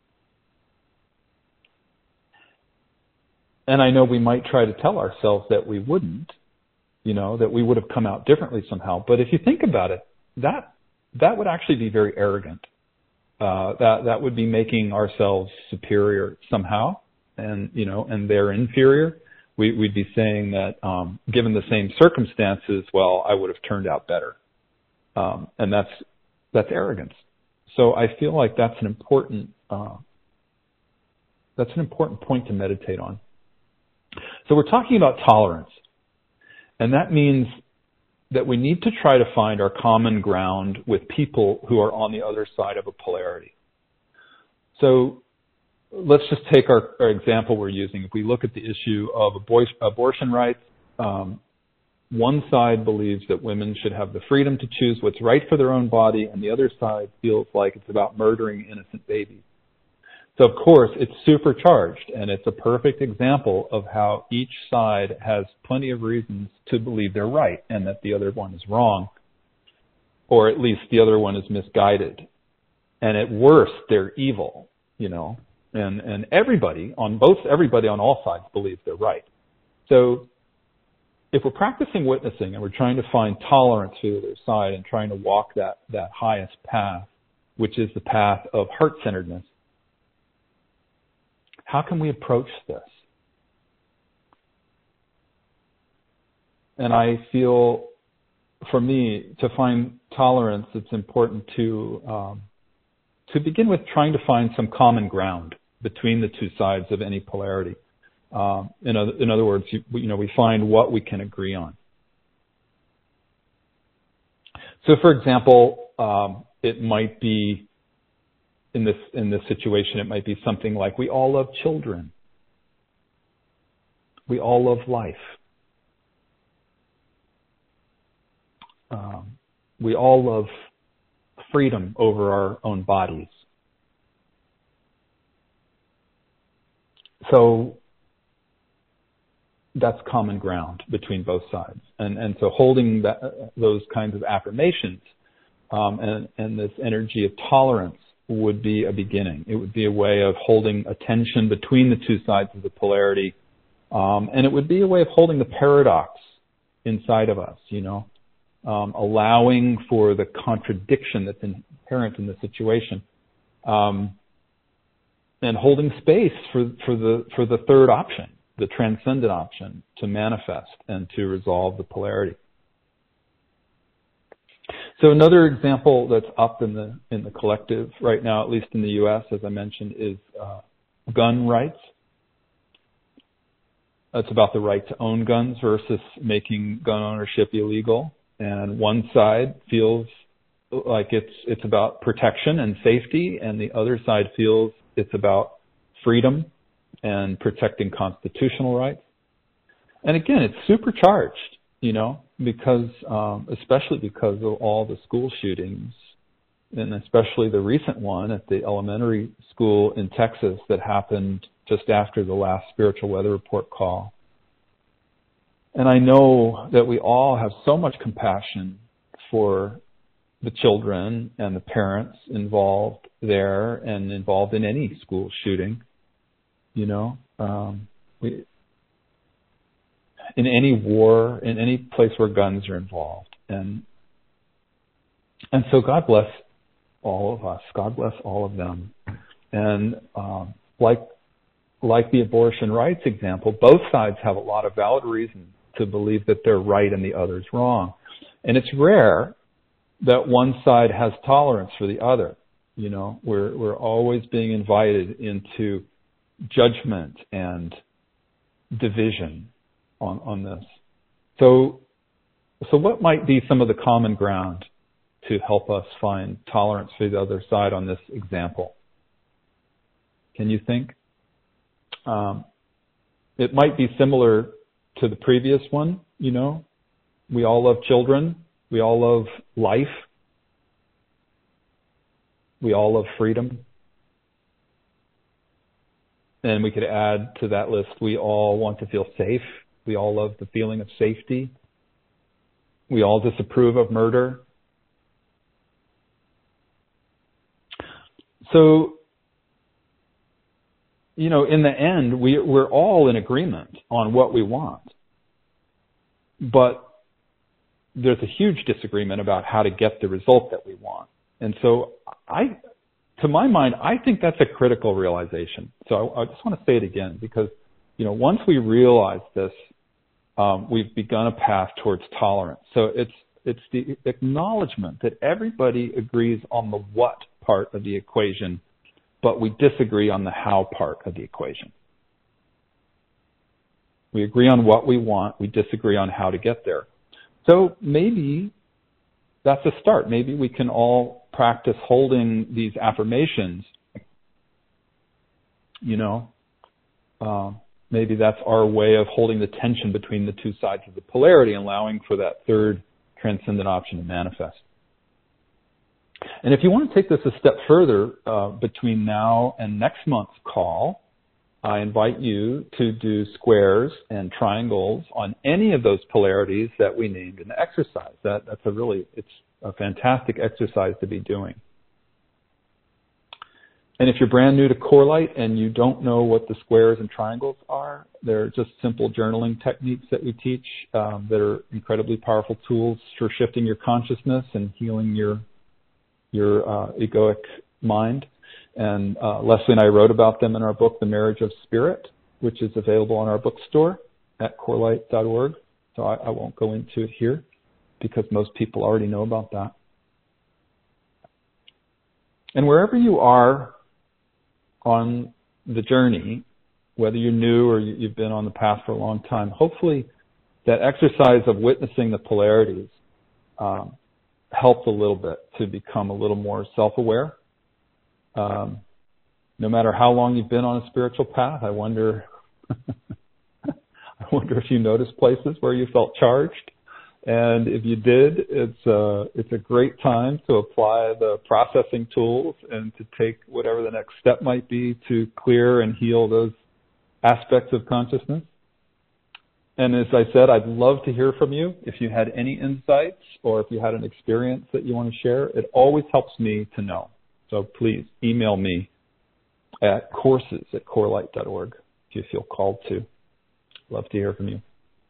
And I know we might try to tell ourselves that we wouldn't, you know, that we would have come out differently somehow. But if you think about it, that that would actually be very arrogant. Uh, that that would be making ourselves superior somehow, and you know, and they're inferior. We, we'd be saying that, um, given the same circumstances, well, I would have turned out better, um, and that's that's arrogance. So I feel like that's an important uh, that's an important point to meditate on. So we're talking about tolerance, and that means that we need to try to find our common ground with people who are on the other side of a polarity. So let's just take our, our example we're using. If we look at the issue of abor- abortion rights, um, one side believes that women should have the freedom to choose what's right for their own body, and the other side feels like it's about murdering innocent babies. So, of course, it's supercharged, and it's a perfect example of how each side has plenty of reasons to believe they're right and that the other one is wrong, or at least the other one is misguided. And at worst, they're evil, you know. And, and everybody on both, everybody on all sides believes they're right. So if we're practicing witnessing and we're trying to find tolerance for the other side and trying to walk that, that highest path, which is the path of heart-centeredness, how can we approach this? And I feel, for me, to find tolerance, it's important to um, to begin with trying to find some common ground between the two sides of any polarity. Um, in, other, in other words, you, you know, we find what we can agree on. So, for example, um, it might be in this in this situation, it might be something like we all love children, we all love life, um, we all love freedom over our own bodies. So that's common ground between both sides. And and so holding that, those kinds of affirmations um, and, and this energy of tolerance would be a beginning. It would be a way of holding a tension between the two sides of the polarity Um, and it would be a way of holding the paradox inside of us, you know, um, allowing for the contradiction that's inherent in the situation, um, and holding space for, for the for the third option, the transcendent option, to manifest and to resolve the polarity. So another example that's up in the in the collective right now, at least in the U S, as I mentioned, is uh, gun rights. It's about the right to own guns versus making gun ownership illegal. And one side feels like it's it's about protection and safety, and the other side feels it's about freedom and protecting constitutional rights. And again, it's supercharged, you know, because um, especially because of all the school shootings, and especially the recent one at the elementary school in Texas that happened just after the last Spiritual Weather Report call. And I know that we all have so much compassion for the children and the parents involved there and involved in any school shooting, you know. Um, we, in any war, in any place where guns are involved. And and so God bless all of us. God bless all of them. And um, like like the abortion rights example, both sides have a lot of valid reason to believe that they're right and the other's wrong. And it's rare that one side has tolerance for the other. You know, we're we're always being invited into judgment and division on, on this. So so what might be some of the common ground to help us find tolerance for the other side on this example? Can you think? Um, it might be similar to the previous one, you know. We all love children. We all love life. We all love freedom. And we could add to that list, we all want to feel safe. We all love the feeling of safety. We all disapprove of murder. So, you know, in the end, we, we're all in agreement on what we want. But there's a huge disagreement about how to get the result that we want. And so I, to my mind, I think that's a critical realization. So I, I just want to say it again because, you know, once we realize this, um, we've begun a path towards tolerance. So it's, it's the acknowledgement that everybody agrees on the what part of the equation, but we disagree on the how part of the equation. We agree on what we want. We disagree on how to get there. So maybe that's a start. Maybe we can all practice holding these affirmations. You know, uh, maybe that's our way of holding the tension between the two sides of the polarity and allowing for that third transcendent option to manifest. And if you want to take this a step further, uh, between now and next month's call, I invite you to do squares and triangles on any of those polarities that we named in the exercise. That, that's a really, it's a fantastic exercise to be doing. And if you're brand new to Corelight and you don't know what the squares and triangles are, they're just simple journaling techniques that we teach um, that are incredibly powerful tools for shifting your consciousness and healing your your uh, egoic mind. And uh, Leslie and I wrote about them in our book, The Marriage of Spirit, which is available on our bookstore at corelight dot org. So I, I won't go into it here because most people already know about that. And wherever you are on the journey, whether you're new or you've been on the path for a long time, hopefully that exercise of witnessing the polarities um, helped a little bit to become a little more self-aware. Um, no matter how long you've been on a spiritual path, I wonder, I wonder if you noticed places where you felt charged. And if you did, it's a, it's a great time to apply the processing tools and to take whatever the next step might be to clear and heal those aspects of consciousness. And as I said, I'd love to hear from you. If you had any insights or if you had an experience that you want to share, it always helps me to know. So please email me at courses at corelight dot org if you feel called to. Love to hear from you.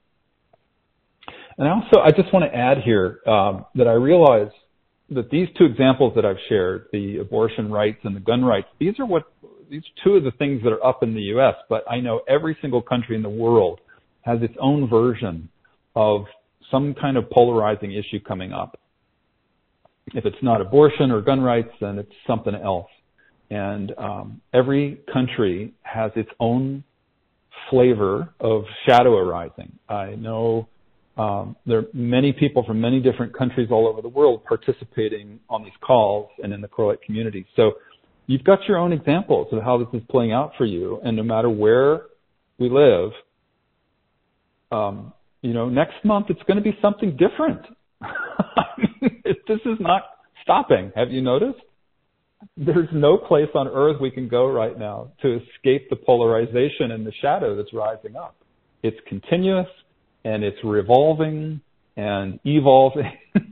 And also, I just want to add here um, that I realize that these two examples that I've shared, the abortion rights and the gun rights, these are what these are two of the things that are up in the U S, but I know every single country in the world has its own version of some kind of polarizing issue coming up. If it's not abortion or gun rights, then it's something else. And um, every country has its own flavor of shadow arising. I know um, there are many people from many different countries all over the world participating on these calls and in the Corelight community. So you've got your own examples of how this is playing out for you. And no matter where we live, um, you know, next month it's going to be something different. This is not stopping. Have you noticed? There's no place on earth we can go right now to escape the polarization and the shadow that's rising up. It's continuous and it's revolving and evolving.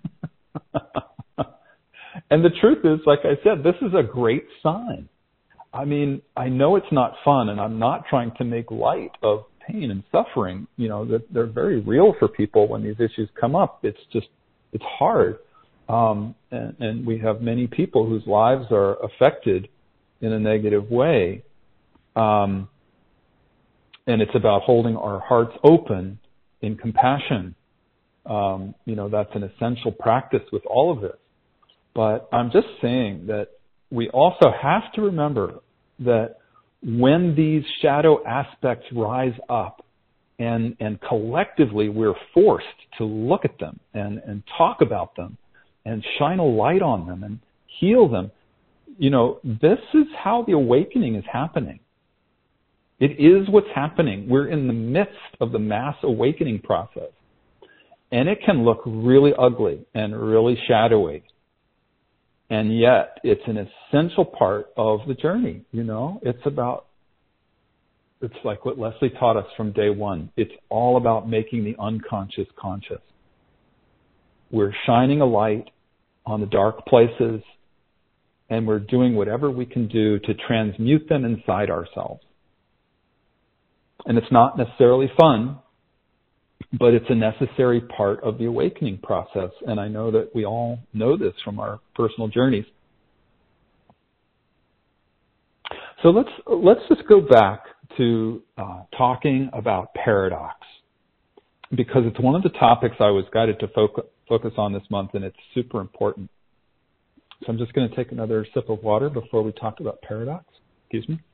And the truth is, like I said, this is a great sign. I mean, I know it's not fun, and I'm not trying to make light of pain and suffering. You know, that they're very real for people when these issues come up. It's just, it's hard. Um, and, and we have many people whose lives are affected in a negative way. Um, and it's about holding our hearts open in compassion. Um, you know, that's an essential practice with all of this. But I'm just saying that we also have to remember that when these shadow aspects rise up and, and collectively we're forced to look at them and, and talk about them and shine a light on them and heal them, you know, this is how the awakening is happening. It is what's happening. We're in the midst of the mass awakening process. And it can look really ugly and really shadowy. And yet, it's an essential part of the journey, you know? It's about, it's like what Leslie taught us from day one. It's all about making the unconscious conscious. We're shining a light on the dark places, and we're doing whatever we can do to transmute them inside ourselves. And it's not necessarily fun, but it's a necessary part of the awakening process. And I know that we all know this from our personal journeys. So let's let's just go back to uh, talking about paradox, because it's one of the topics I was guided to focus, focus on this month, and it's super important. So I'm just going to take another sip of water before we talk about paradox. Excuse me.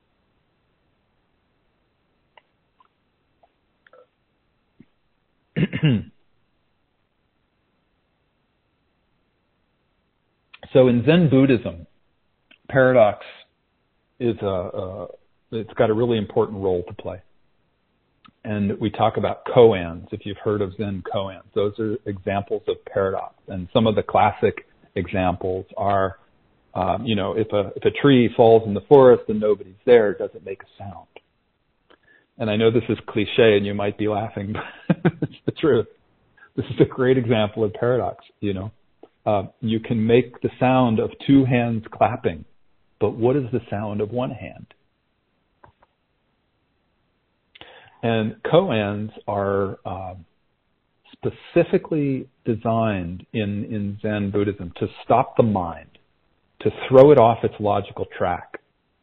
So in Zen Buddhism, paradox is a, a it's got a really important role to play. And we talk about koans, if you've heard of Zen koans. Those are examples of paradox. And some of the classic examples are, um, you know, if a if a tree falls in the forest and nobody's there, does it make a sound? And I know this is cliche and you might be laughing, but it's the truth. This is a great example of paradox, you know. Uh, you can make the sound of two hands clapping, but what is the sound of one hand? And koans are uh, specifically designed in, in Zen Buddhism to stop the mind, to throw it off its logical track.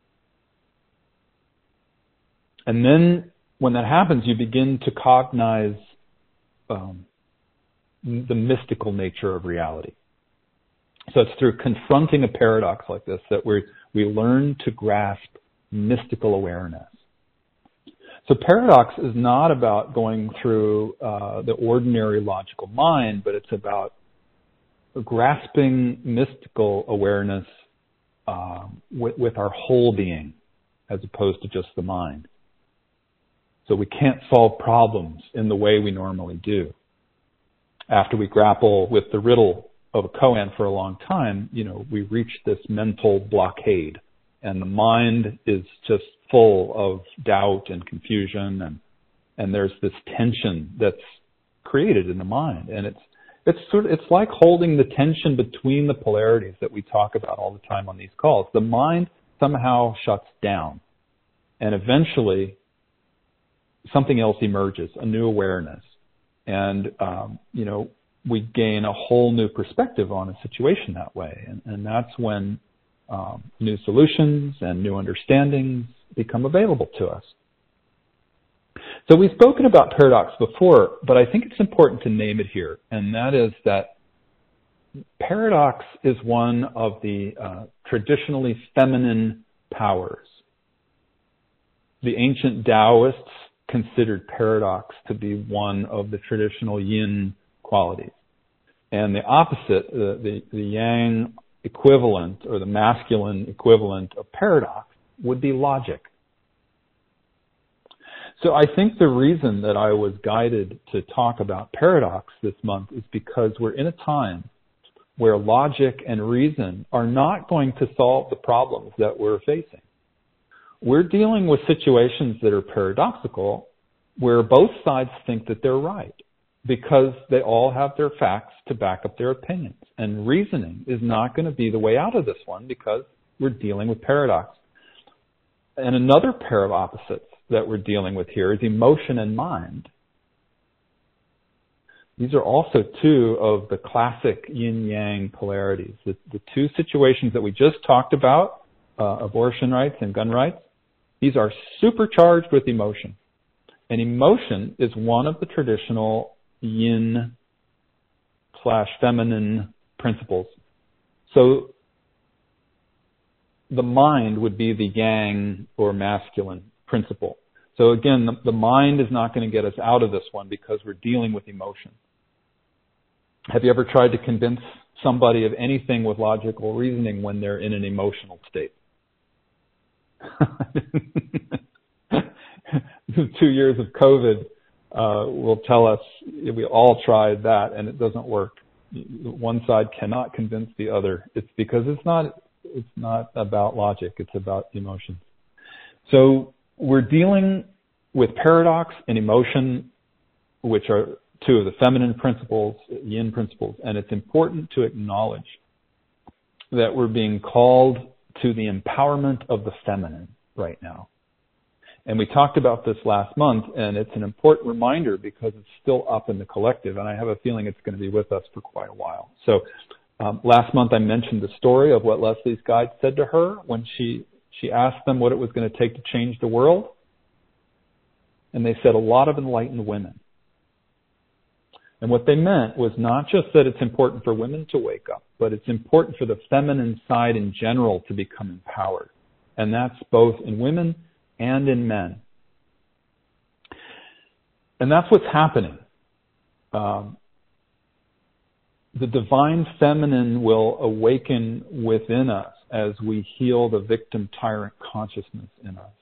And then when that happens, you begin to cognize um, the mystical nature of reality. So it's through confronting a paradox like this that we we learn to grasp mystical awareness. So paradox is not about going through uh, the ordinary logical mind, but it's about grasping mystical awareness uh, with, with our whole being, as opposed to just the mind. So we can't solve problems in the way we normally do. After we grapple with the riddle of a koan for a long time, you know, we reach this mental blockade, and the mind is just full of doubt and confusion, and and there's this tension that's created in the mind, and it's it's sort of, it's like holding the tension between the polarities that we talk about all the time on these calls. The mind somehow shuts down, and eventually something else emerges, a new awareness. And, um, you know, we gain a whole new perspective on a situation that way. And, and that's when um, new solutions and new understandings become available to us. So we've spoken about paradox before, but I think it's important to name it here. And that is that paradox is one of the uh, traditionally feminine powers. The ancient Taoists considered paradox to be one of the traditional yin qualities. And the opposite, the, the, the yang equivalent or the masculine equivalent of paradox would be logic. So I think the reason that I was guided to talk about paradox this month is because we're in a time where logic and reason are not going to solve the problems that we're facing. We're dealing with situations that are paradoxical, where both sides think that they're right, because they all have their facts to back up their opinions. And reasoning is not going to be the way out of this one, because we're dealing with paradox. And another pair of opposites that we're dealing with here is emotion and mind. These are also two of the classic yin-yang polarities. The, the two situations that we just talked about, uh, abortion rights and gun rights, these are supercharged with emotion. And emotion is one of the traditional yin slash feminine principles. So the mind would be the yang or masculine principle. So again, the, the mind is not going to get us out of this one because we're dealing with emotion. Have you ever tried to convince somebody of anything with logical reasoning when they're in an emotional state? Two years of COVID uh, will tell us we all tried that and it doesn't work. One side cannot convince the other. It's because it's not it's not about logic. It's about emotion. So we're dealing with paradox and emotion, which are two of the feminine principles, yin principles, and it's important to acknowledge that we're being called to the empowerment of the feminine right now. And we talked about this last month, and it's an important reminder because it's still up in the collective, and I have a feeling it's going to be with us for quite a while. So um, last month I mentioned the story of what Leslie's guide said to her when she, she asked them what it was going to take to change the world. And they said a lot of enlightened women. And what they meant was not just that it's important for women to wake up, but it's important for the feminine side in general to become empowered. And that's both in women and in men. And that's what's happening. Um, the divine feminine will awaken within us as we heal the victim-tyrant consciousness in us.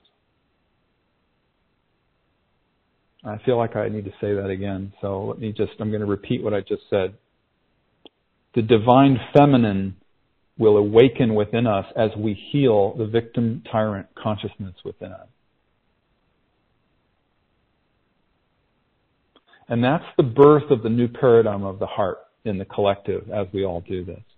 I feel like I need to say that again, so let me just, I'm going to repeat what I just said. The divine feminine will awaken within us as we heal the victim-tyrant consciousness within us. And that's the birth of the new paradigm of the heart in the collective as we all do this.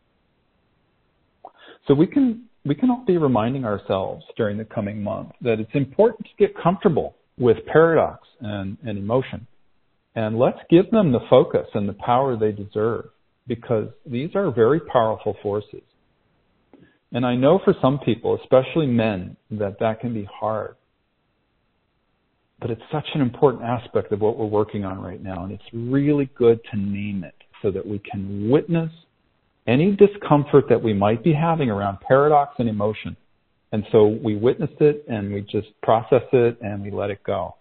So we can, we can all be reminding ourselves during the coming month that it's important to get comfortable with paradox and, and emotion. And let's give them the focus and the power they deserve, because these are very powerful forces. And I know for some people, especially men, that that can be hard. But it's such an important aspect of what we're working on right now, and it's really good to name it so that we can witness any discomfort that we might be having around paradox and emotion. And so we witness it and we just process it and we let it go.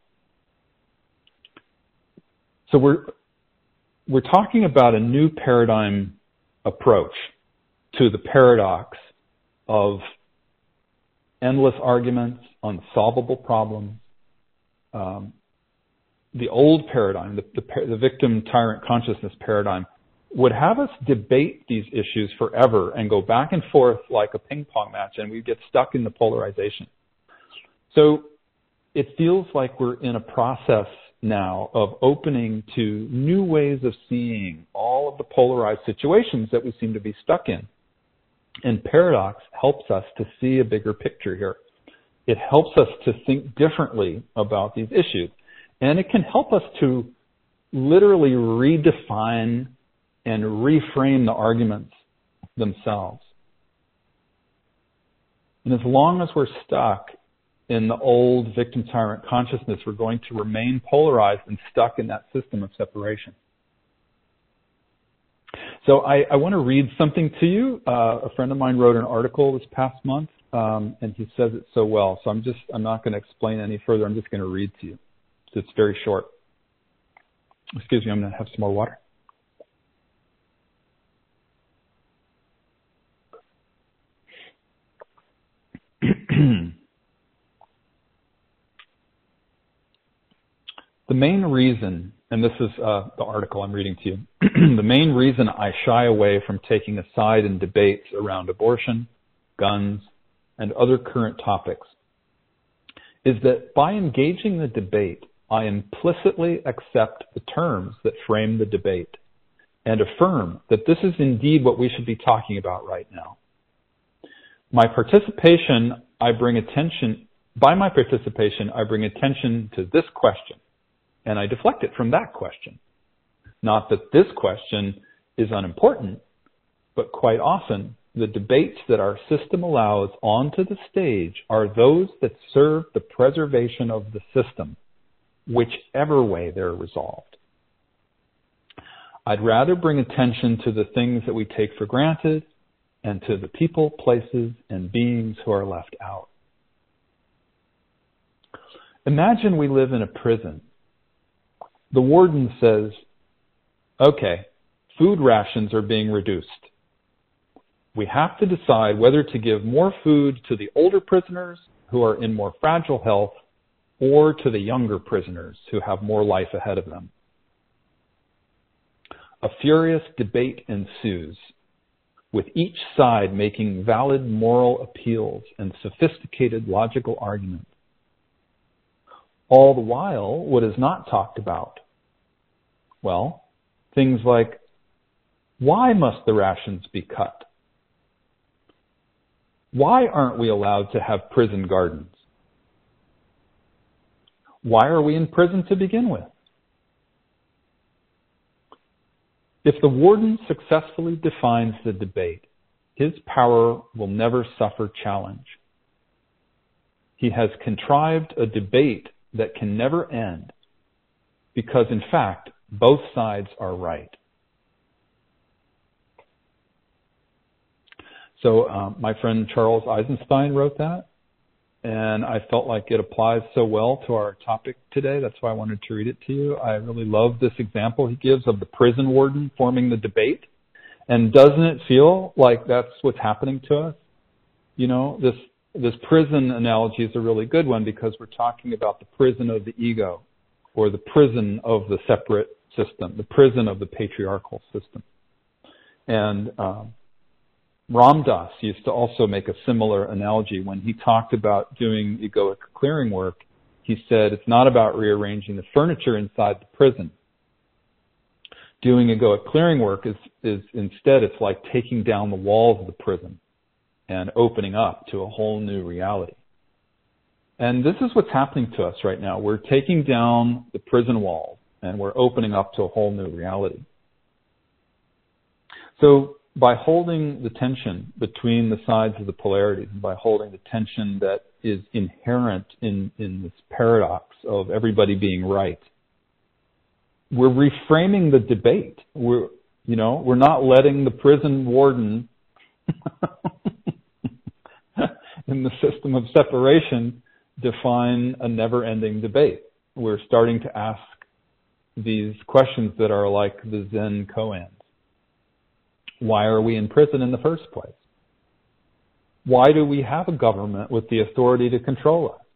So we're we're talking about a new paradigm approach to the paradox of endless arguments, unsolvable problems. Um, the old paradigm, the, the, the victim-tyrant consciousness paradigm, would have us debate these issues forever and go back and forth like a ping pong match, and we get stuck in the polarization. So it feels like we're in a process now of opening to new ways of seeing all of the polarized situations that we seem to be stuck in. And paradox helps us to see a bigger picture here. It helps us to think differently about these issues. And it can help us to literally redefine and reframe the arguments themselves. And as long as we're stuck in the old victim-tyrant consciousness, we're going to remain polarized and stuck in that system of separation. So I, I want to read something to you. Uh, a friend of mine wrote an article this past month, um, and he says it so well. So I'm just, I'm not going to explain any further. I'm just going to read to you. So it's very short. Excuse me, I'm going to have some more water. The main reason, and this is uh, the article I'm reading to you, the main reason I shy away from taking a side in debates around abortion, guns, and other current topics is that by engaging the debate, I implicitly accept the terms that frame the debate and affirm that this is indeed what we should be talking about right now. My participation, I bring attention, by my participation, I bring attention to this question, and I deflect it from that question. Not that this question is unimportant, but quite often the debates that our system allows onto the stage are those that serve the preservation of the system, whichever way they're resolved. I'd rather bring attention to the things that we take for granted and to the people, places, and beings who are left out. Imagine we live in a prison. The warden says, okay, food rations are being reduced. We have to decide whether to give more food to the older prisoners who are in more fragile health or to the younger prisoners who have more life ahead of them. A furious debate ensues, with each side making valid moral appeals and sophisticated logical arguments. All the while, what is not talked about? Well, things like, why must the rations be cut? Why aren't we allowed to have prison gardens? Why are we in prison to begin with? If the warden successfully defines the debate, his power will never suffer challenge. He has contrived a debate that can never end because, in fact, both sides are right. So uh, my friend Charles Eisenstein wrote that, and I felt like it applies so well to our topic today. That's why I wanted to read it to you. I really love this example he gives of the prison warden forming the debate. And doesn't it feel like that's what's happening to us? You know, this this prison analogy is a really good one because we're talking about the prison of the ego, or the prison of the separate system, the prison of the patriarchal system. And um, Ram Dass used to also make a similar analogy when he talked about doing egoic clearing work. He said it's not about rearranging the furniture inside the prison. Doing egoic clearing work is, is instead, it's like taking down the walls of the prison and opening up to a whole new reality. And this is what's happening to us right now. We're taking down the prison walls and we're opening up to a whole new reality. So by holding the tension between the sides of the polarities, and by holding the tension that is inherent in, in this paradox of everybody being right, we're reframing the debate. We're, you know, we're not letting the prison warden in the system of separation define a never-ending debate. We're starting to ask these questions that are like the Zen koans. Why are we in prison in the first place? Why do we have a government with the authority to control us?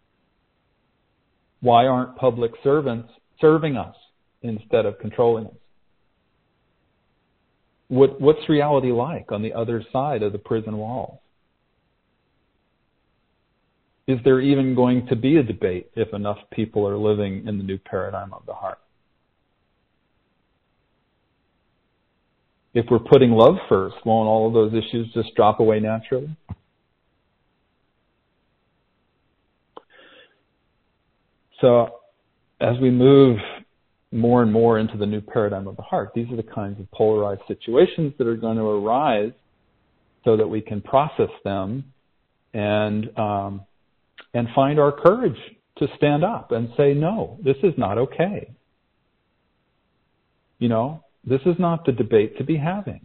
Why aren't public servants serving us instead of controlling us? What, what's reality like on the other side of the prison walls? Is there even going to be a debate if enough people are living in the new paradigm of the heart? If we're putting love first, won't all of those issues just drop away naturally? So as we move more and more into the new paradigm of the heart, these are the kinds of polarized situations that are going to arise so that we can process them and um, and find our courage to stand up and say, no, this is not okay. You know, this is not the debate to be having.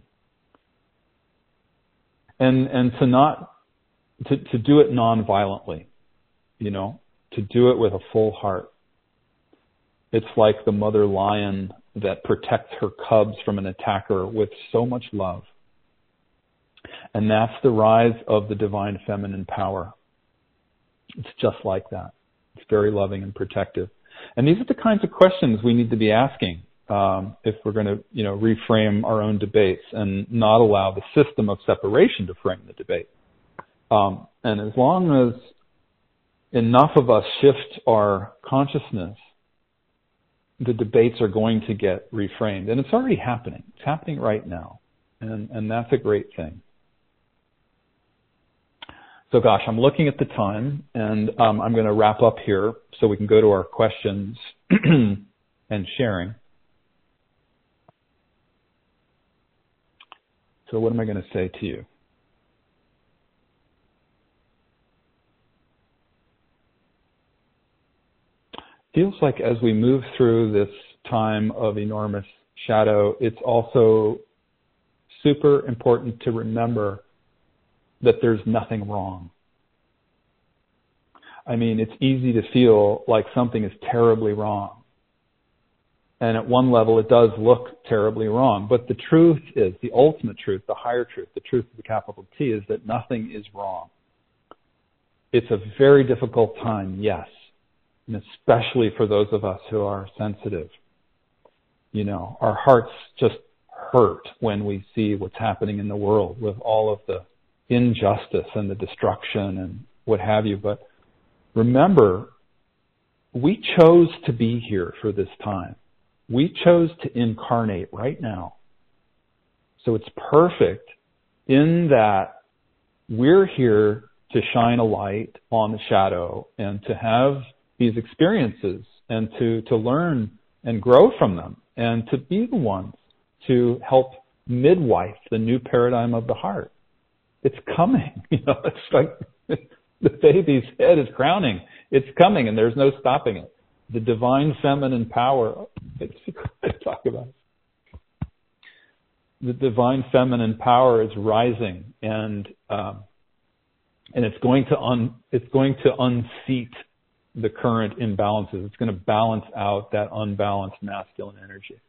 And and to not, to, to do it non-violently, you know, to do it with a full heart. It's like the mother lion that protects her cubs from an attacker with so much love. And that's the rise of the divine feminine power. It's just like that. It's very loving and protective. And these are the kinds of questions we need to be asking um, if we're going to, you know, reframe our own debates and not allow the system of separation to frame the debate. Um, and as long as enough of us shift our consciousness, the debates are going to get reframed. And it's already happening. It's happening right now. And, and that's a great thing. So gosh, I'm looking at the time, and um, I'm going to wrap up here so we can go to our questions and sharing. So what am I going to say to you? Feels like as we move through this time of enormous shadow, it's also super important to remember that there's nothing wrong. I mean, it's easy to feel like something is terribly wrong. And at one level, it does look terribly wrong. But the truth is, the ultimate truth, the higher truth, the truth of the capital T, is that nothing is wrong. It's a very difficult time, yes. And especially for those of us who are sensitive. You know, our hearts just hurt when we see what's happening in the world with all of the injustice and the destruction and what have you. But remember, we chose to be here for this time. We chose to incarnate right now. So it's perfect in that we're here to shine a light on the shadow and to have these experiences and to, to learn and grow from them and to be the ones to help midwife the new paradigm of the heart. It's coming. You know, it's like the baby's head is crowning. It's coming and there's no stopping it. The divine feminine power, it's I talk about it. The divine feminine power is rising and um, and it's going to un, it's going to unseat the current imbalances. It's going to balance out that unbalanced masculine energy.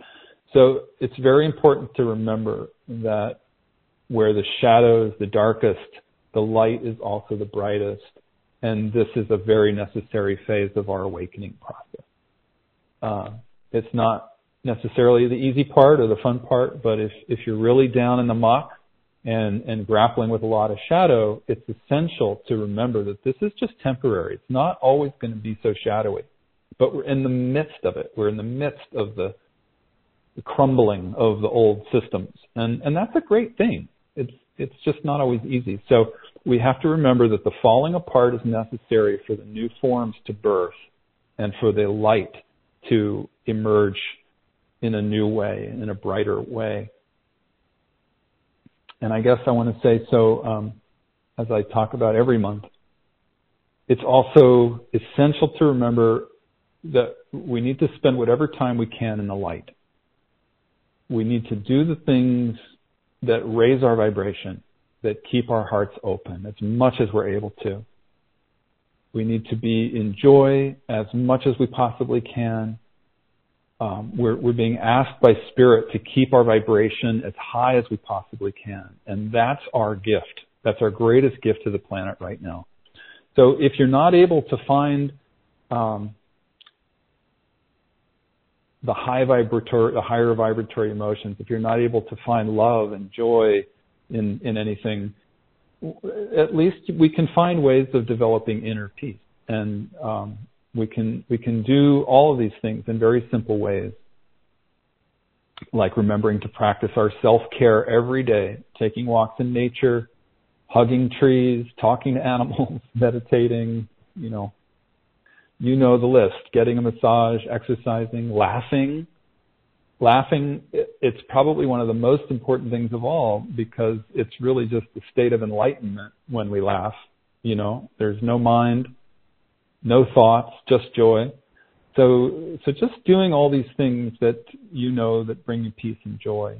So it's very important to remember that where the shadow is the darkest, the light is also the brightest. And this is a very necessary phase of our awakening process. Uh, it's not necessarily the easy part or the fun part, but if, if you're really down in the muck and, and grappling with a lot of shadow, it's essential to remember that this is just temporary. It's not always going to be so shadowy, but we're in the midst of it. We're in the midst of the, the crumbling of the old systems. And, and that's a great thing. It's, it's just not always easy. So we have to remember that the falling apart is necessary for the new forms to birth and for the light to emerge in a new way, in a brighter way. And I guess I want to say, so um, as I talk about every month, it's also essential to remember that we need to spend whatever time we can in the light. We need to do the things that raise our vibration, that keep our hearts open as much as we're able to. We need to be in joy as much as we possibly can. Um, we're, we're being asked by Spirit to keep our vibration as high as we possibly can. And that's our gift. That's our greatest gift to the planet right now. So if you're not able to find um, the high vibratory, the higher vibratory emotions, if you're not able to find love and joy in, in anything, at least we can find ways of developing inner peace. And um, we can we can do all of these things in very simple ways, like remembering to practice our self-care every day, taking walks in nature, hugging trees, talking to animals, meditating, you know, you know the list: getting a massage, exercising, laughing. Laughing, it's probably one of the most important things of all, because it's really just a state of enlightenment when we laugh. You know, there's no mind, no thoughts, just joy. So, so just doing all these things that you know that bring you peace and joy.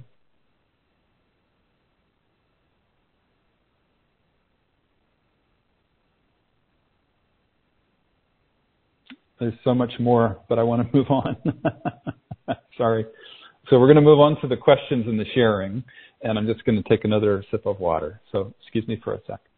There's so much more, but I want to move on. Sorry. So we're going to move on to the questions and the sharing, and I'm just going to take another sip of water. So excuse me for a sec.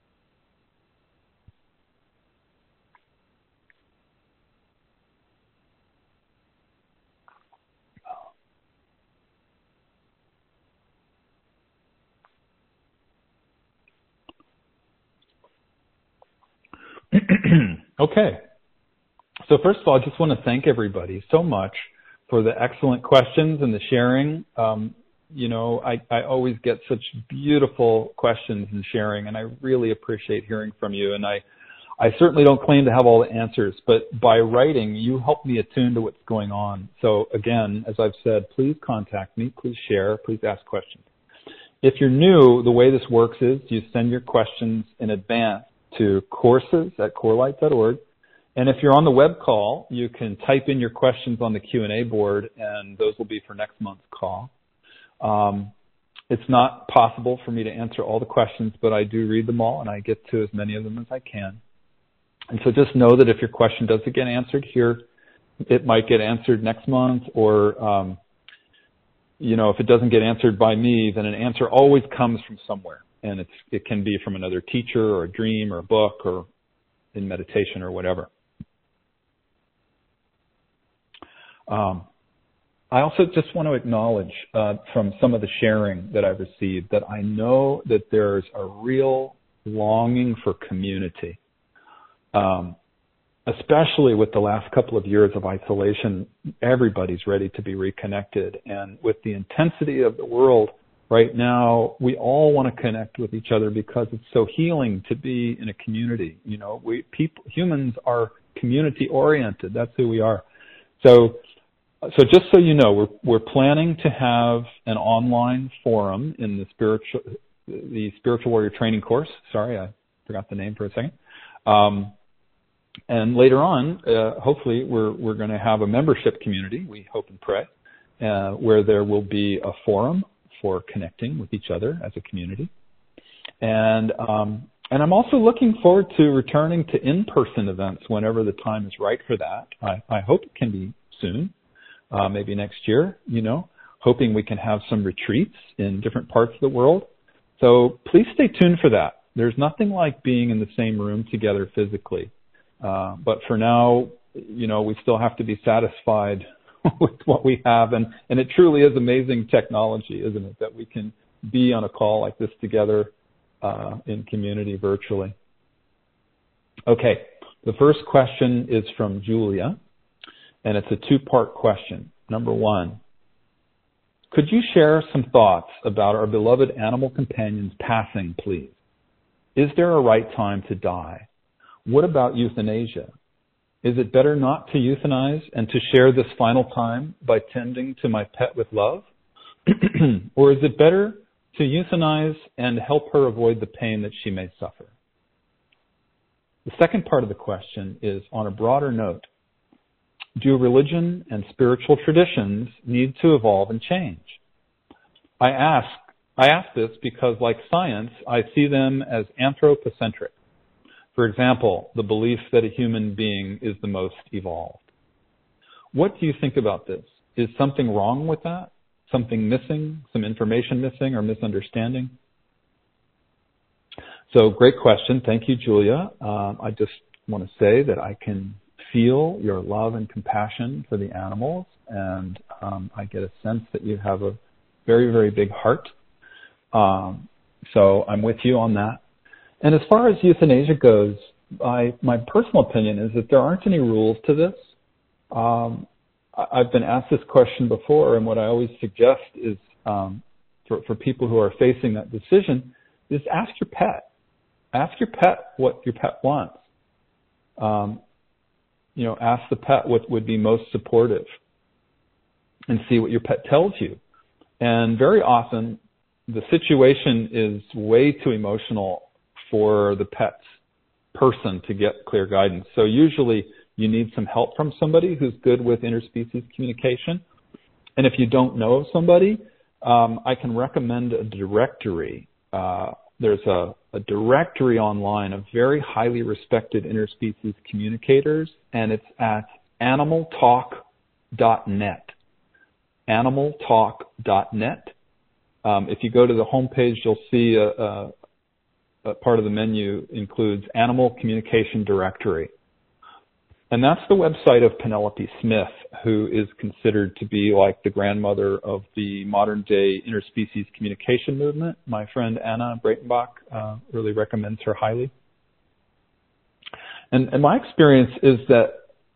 Okay. So first of all, I just want to thank everybody so much for the excellent questions and the sharing. Um, you know, I, I always get such beautiful questions and sharing, and I really appreciate hearing from you. And I, I certainly don't claim to have all the answers, but by writing, you help me attune to what's going on. So again, as I've said, please contact me, please share, please ask questions. If you're new, the way this works is you send your questions in advance to courses at corelight dot org. And if you're on the web call, you can type in your questions on the Q and A board, and those will be for next month's call. Um, it's not possible for me to answer all the questions, but I do read them all, and I get to as many of them as I can. And so just know that if your question doesn't get answered here, it might get answered next month, or, um, you know, if it doesn't get answered by me, then an answer always comes from somewhere. And it's, it can be from another teacher or a dream or a book or in meditation or whatever. Um, I also just want to acknowledge uh, from some of the sharing that I've received that I know that there's a real longing for community, um, especially with the last couple of years of isolation. Everybody's ready to be reconnected, and with the intensity of the world right now, we all want to connect with each other because it's so healing to be in a community. You know, we people humans are community oriented. That's who we are. So. So just so you know, we're we're planning to have an online forum in the spiritual the spiritual warrior training course. Sorry, I forgot the name for a second. Um, and later on, uh, hopefully, we're we're going to have a membership community. We hope and pray, uh, where there will be a forum for connecting with each other as a community. And um, and I'm also looking forward to returning to in-person events whenever the time is right for that. I, I hope it can be soon. Uh, maybe next year, you know, hoping we can have some retreats in different parts of the world. So please stay tuned for that. There's nothing like being in the same room together physically. Uh, but for now, you know, we still have to be satisfied with what we have. And, and it truly is amazing technology, isn't it, that we can be on a call like this together uh, in community virtually. Okay, the first question is from Julia. And it's a two-part question. Number one, could you share some thoughts about our beloved animal companions passing, please? Is there a right time to die? What about euthanasia? Is it better not to euthanize and to share this final time by tending to my pet with love? Or is it better to euthanize and help her avoid the pain that she may suffer? The second part of the question is on a broader note. Do religion and spiritual traditions need to evolve and change? I ask, I ask this because, like science, I see them as anthropocentric. For example, the belief that a human being is the most evolved. What do you think about this? Is something wrong with that? Something missing? Some information missing or misunderstanding? So, great question. Thank you, Julia. Um, I just want to say that I can feel your love and compassion for the animals, and um, I get a sense that you have a very, very big heart. Um, so I'm with you on that. And as far as euthanasia goes, I, my personal opinion is that there aren't any rules to this. Um, I've been asked this question before, and what I always suggest is um, for, for people who are facing that decision is ask your pet. Ask your pet what your pet wants. Um, you know, ask the pet what would be most supportive and see what your pet tells you. And very often the situation is way too emotional for the pet's person to get clear guidance. So usually you need some help from somebody who's good with interspecies communication. And if you don't know somebody, um, I can recommend a directory. Uh, there's a, a directory online of very highly respected interspecies communicators, and it's at animal talk dot net. animal talk dot net. Um, if you go to the homepage, you'll see a, a, a part of the menu includes Animal Communication Directory. And that's the website of Penelope Smith, who is considered to be like the grandmother of the modern day interspecies communication movement. My friend Anna Breitenbach uh, really recommends her highly. And, and my experience is that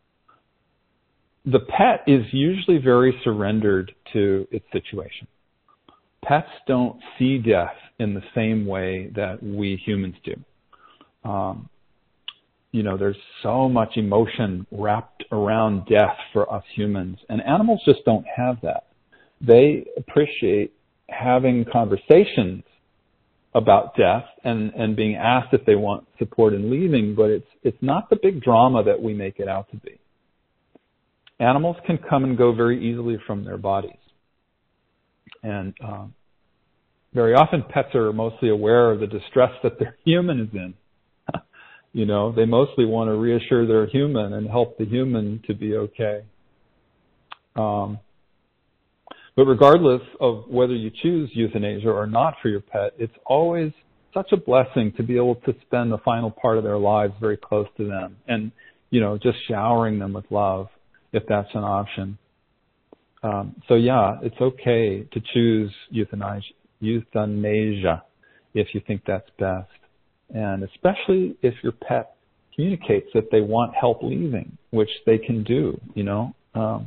the pet is usually very surrendered to its situation. Pets don't see death in the same way that we humans do. Um, you know, there's so much emotion wrapped around death for us humans, and animals just don't have that. They appreciate having conversations about death and, and being asked if they want support in leaving, but it's it's not the big drama that we make it out to be. Animals can come and go very easily from their bodies. And um, very often pets are mostly aware of the distress that their human is in. You know, they mostly want to reassure their human and help the human to be okay. Um, but regardless of whether you choose euthanasia or not for your pet, it's always such a blessing to be able to spend the final part of their lives very close to them and, you know, just showering them with love, if that's an option. Um, so yeah, it's okay to choose euthanasia, euthanasia if you think that's best. And especially if your pet communicates that they want help leaving, which they can do, you know. Um,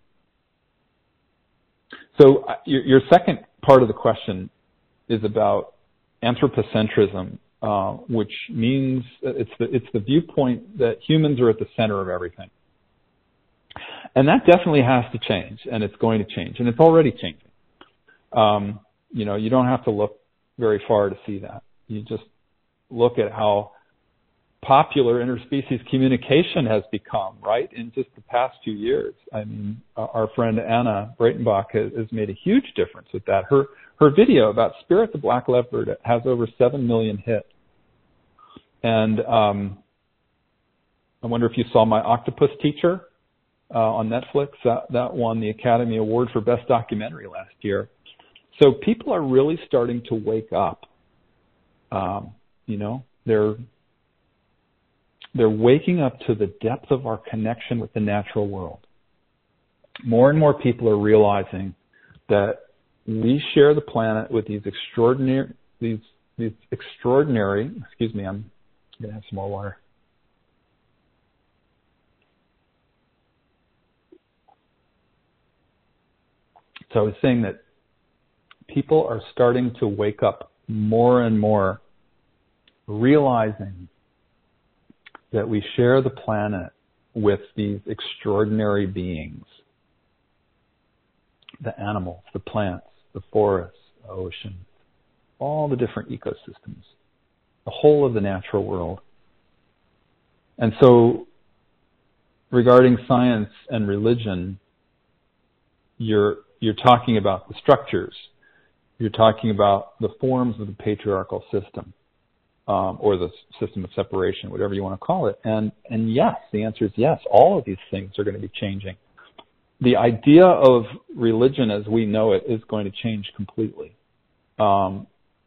so your, your second part of the question is about anthropocentrism, uh, which means it's the, it's the viewpoint that humans are at the center of everything. And that definitely has to change, and it's going to change, and it's already changing. Um, you know, you don't have to look very far to see that. You just look at how popular interspecies communication has become, right, in just the past few years. I mean, our friend Anna Breitenbach has, has made a huge difference with that. Her her video about Spirit the Black Leopard has over seven million hits. And um, I wonder if you saw My Octopus Teacher uh, on Netflix. That, that won the Academy Award for Best Documentary last year. So people are really starting to wake up. Um, You know, they're they're waking up to the depth of our connection with the natural world. More and more people are realizing that we share the planet with these extraordinary these these extraordinary. Excuse me, I'm gonna have some more water. So I was saying that people are starting to wake up more and more, realizing that we share the planet with these extraordinary beings. The animals, the plants, the forests, the oceans, all the different ecosystems, the whole of the natural world. And so, regarding science and religion, you're you're talking about the structures. You're talking about the forms of the patriarchal system. Um, or the system of separation, whatever you want to call it. And and yes, the answer is yes. All of these things are going to be changing. The idea of religion as we know it is going to change completely. Um,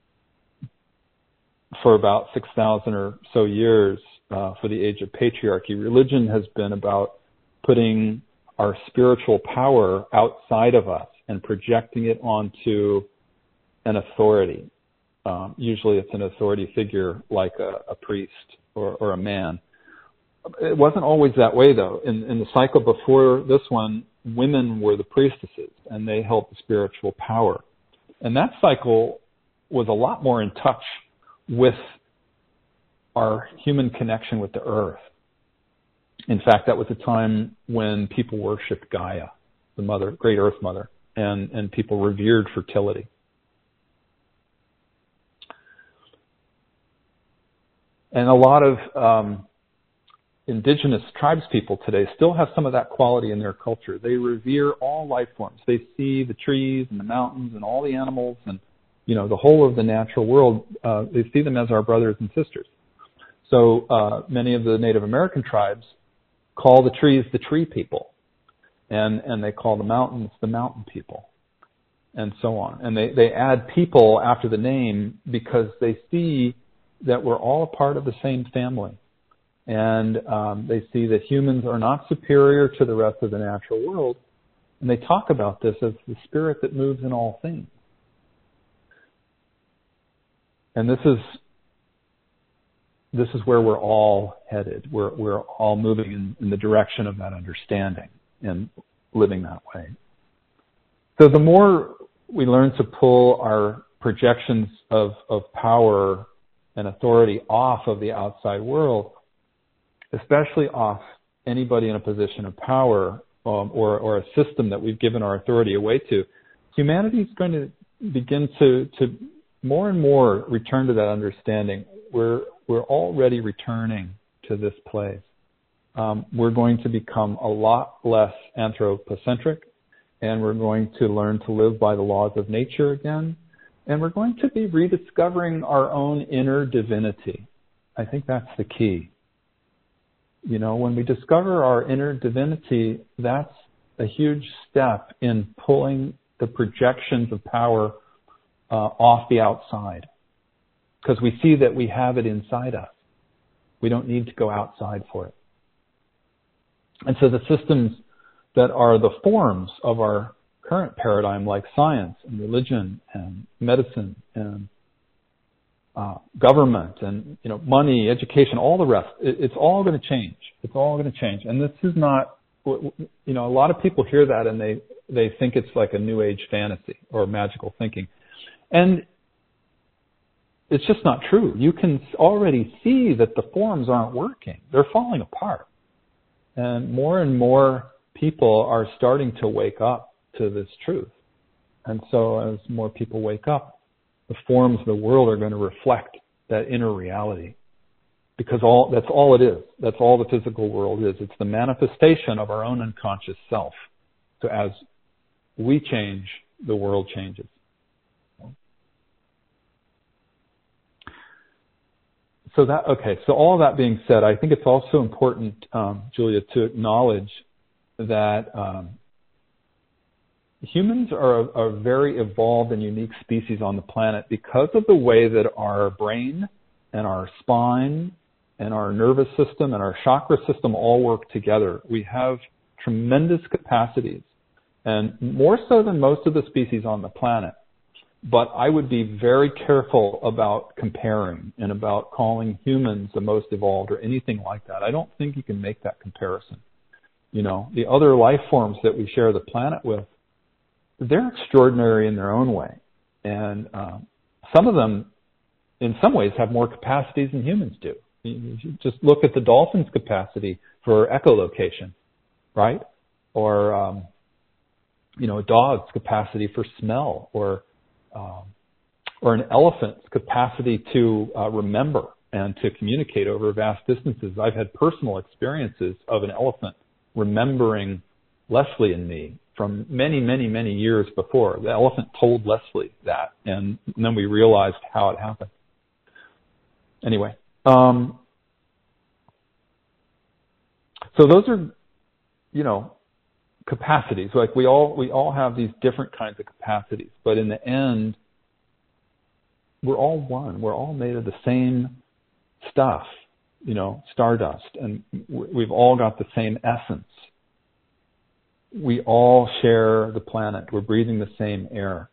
for about six thousand or so years, uh, for the age of patriarchy, religion has been about putting our spiritual power outside of us and projecting it onto an authority. Um, usually it's an authority figure like a, a priest or, or a man. It wasn't always that way, though. In, in the cycle before this one, women were the priestesses, and they held the spiritual power. And that cycle was a lot more in touch with our human connection with the earth. In fact, that was a time when people worshipped Gaia, the mother, great Earth Mother, and, and people revered fertility. And a lot of um, indigenous tribes people today still have some of that quality in their culture. They revere all life forms. They see the trees and the mountains and all the animals and, you know, the whole of the natural world. Uh, they see them as our brothers and sisters. So uh, many of the Native American tribes call the trees the tree people, and, and they call the mountains the mountain people, and so on. And they, they add people after the name because they see that we're all a part of the same family. And um, they see that humans are not superior to the rest of the natural world. And they talk about this as the spirit that moves in all things. And this is this is where we're all headed. We're we're all moving in, in the direction of that understanding and living that way. So the more we learn to pull our projections of, of power and authority off of the outside world, especially off anybody in a position of power um, or, or a system that we've given our authority away to, humanity is going to begin to, to more and more return to that understanding. We're, we're already returning to this place. Um, we're going to become a lot less anthropocentric, and we're going to learn to live by the laws of nature again. And we're going to be rediscovering our own inner divinity. I think that's the key. You know, when we discover our inner divinity, that's a huge step in pulling the projections of power uh, off the outside. Because we see that we have it inside us. We don't need to go outside for it. And so the systems that are the forms of our current paradigm, like science and religion and medicine and uh, government and, you know, money, education, all the rest, it, it's all going to change. It's all going to change. And this is not, you know, a lot of people hear that and they, they think it's like a new age fantasy or magical thinking. And it's just not true. You can already see that the forms aren't working. They're falling apart. And more and more people are starting to wake up to this truth. And so as more people wake up, the forms of the world are going to reflect that inner reality. Because all that's all it is. That's all the physical world is. It's the manifestation of our own unconscious self. So as we change, the world changes. So that, okay, so all that being said, I think it's also important, um, Julia, to acknowledge that um, humans are a, a very evolved and unique species on the planet because of the way that our brain and our spine and our nervous system and our chakra system all work together. We have tremendous capacities, and more so than most of the species on the planet. But I would be very careful about comparing and about calling humans the most evolved or anything like that. I don't think you can make that comparison. You know, the other life forms that we share the planet with, they're extraordinary in their own way. And um, some of them, in some ways, have more capacities than humans do. You just look at the dolphin's capacity for echolocation, right? Or, um, you know, a dog's capacity for smell, or um, or an elephant's capacity to uh, remember and to communicate over vast distances. I've had personal experiences of an elephant remembering Leslie and me from many, many, many years before. The elephant told Leslie that, and then we realized how it happened. Anyway, um, so those are, you know, capacities. Like we all we all have these different kinds of capacities, but in the end, we're all one. We're all made of the same stuff, you know, stardust, and we've all got the same essence. We all share the planet. We're breathing the same air.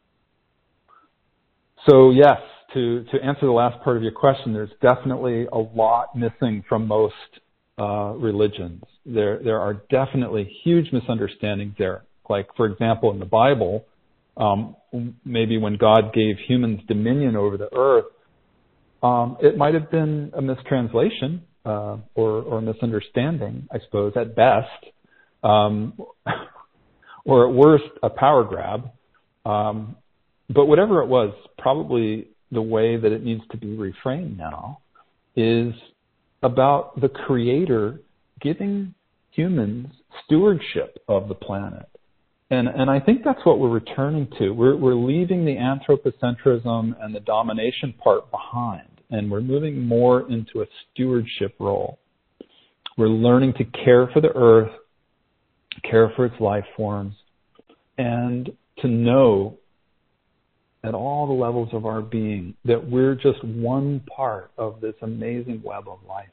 So yes, to to answer the last part of your question, there's definitely a lot missing from most uh, religions. There there are definitely huge misunderstandings there. Like, for example, in the Bible, um, maybe when God gave humans dominion over the earth, um, it might have been a mistranslation. uh, or, or misunderstanding, I suppose, at best, um, or at worst, a power grab. Um, but whatever it was, probably the way that it needs to be reframed now is about the Creator giving humans stewardship of the planet. And and I think that's what we're returning to. We're we're leaving the anthropocentrism and the domination part behind, and we're moving more into a stewardship role. We're learning to care for the earth, care for its life forms, and to know at all the levels of our being that we're just one part of this amazing web of life.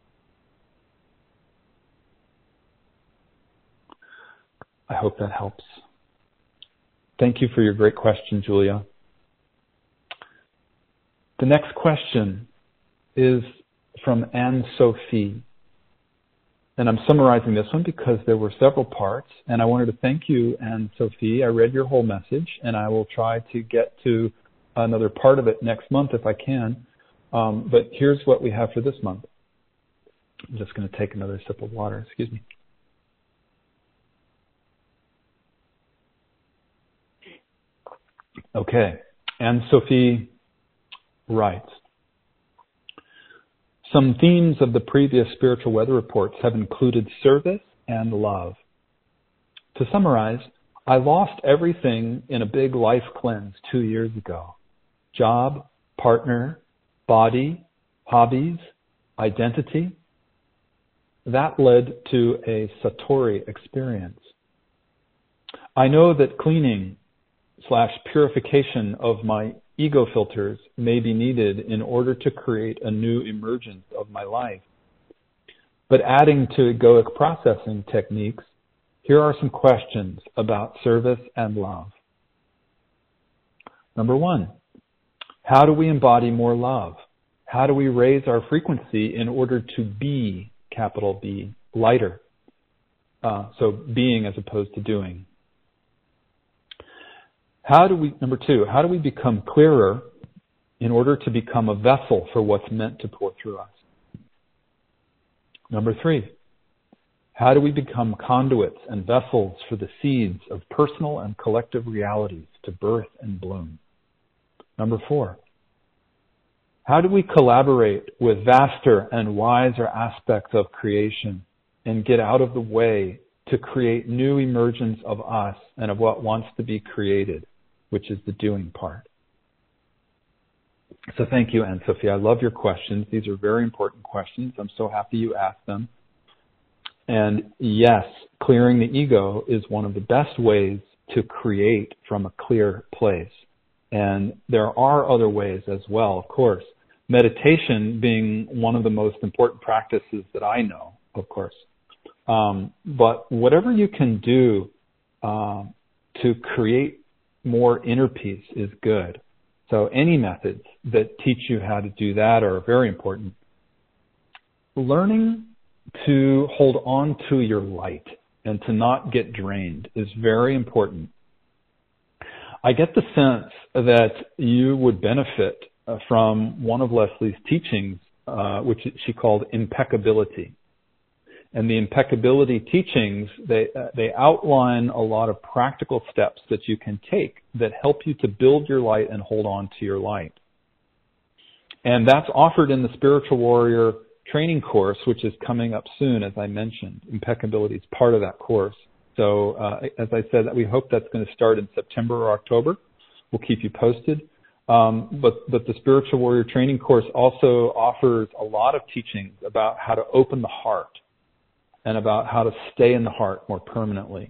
I hope that helps. Thank you for your great question, Julia. The next question is from Anne-Sophie. And I'm summarizing this one because there were several parts, and I wanted to thank you, Anne-Sophie. I read your whole message, and I will try to get to another part of it next month if I can. Um, but here's what we have for this month. I'm just going to take another sip of water. Excuse me. Okay, Anne-Sophie writes, some themes of the previous spiritual weather reports have included service and love. To summarize, I lost everything in a big life cleanse two years ago. Job, partner, body, hobbies, identity. That led to a Satori experience. I know that cleaning slash purification of my ego filters may be needed in order to create a new emergence of my life. But adding to egoic processing techniques, here are some questions about service and love. Number one, how do we embody more love? How do we raise our frequency in order to be, capital B, lighter? Uh, so being as opposed to doing. How do we, number two, how do we become clearer in order to become a vessel for what's meant to pour through us? Number three, how do we become conduits and vessels for the seeds of personal and collective realities to birth and bloom? Number four, how do we collaborate with vaster and wiser aspects of creation and get out of the way to create new emergence of us and of what wants to be created, which is the doing part? So thank you, Anne-Sophie. I love your questions. These are very important questions. I'm so happy you asked them. And yes, clearing the ego is one of the best ways to create from a clear place. And there are other ways as well, of course. Meditation being one of the most important practices that I know, of course. Um, but whatever you can do uh, to create more inner peace is good. So any methods that teach you how to do that are very important. Learning to hold on to your light and to not get drained is very important. I get the sense that you would benefit uh, from one of Leslie's teachings, uh, which she called impeccability. And the impeccability teachings, they uh, they outline a lot of practical steps that you can take that help you to build your light and hold on to your light. And that's offered in the Spiritual Warrior training course, which is coming up soon, as I mentioned. Impeccability is part of that course. So uh, as I said, we hope that's going to start in September or October. We'll keep you posted. Um, but, but the Spiritual Warrior training course also offers a lot of teachings about how to open the heart and about how to stay in the heart more permanently.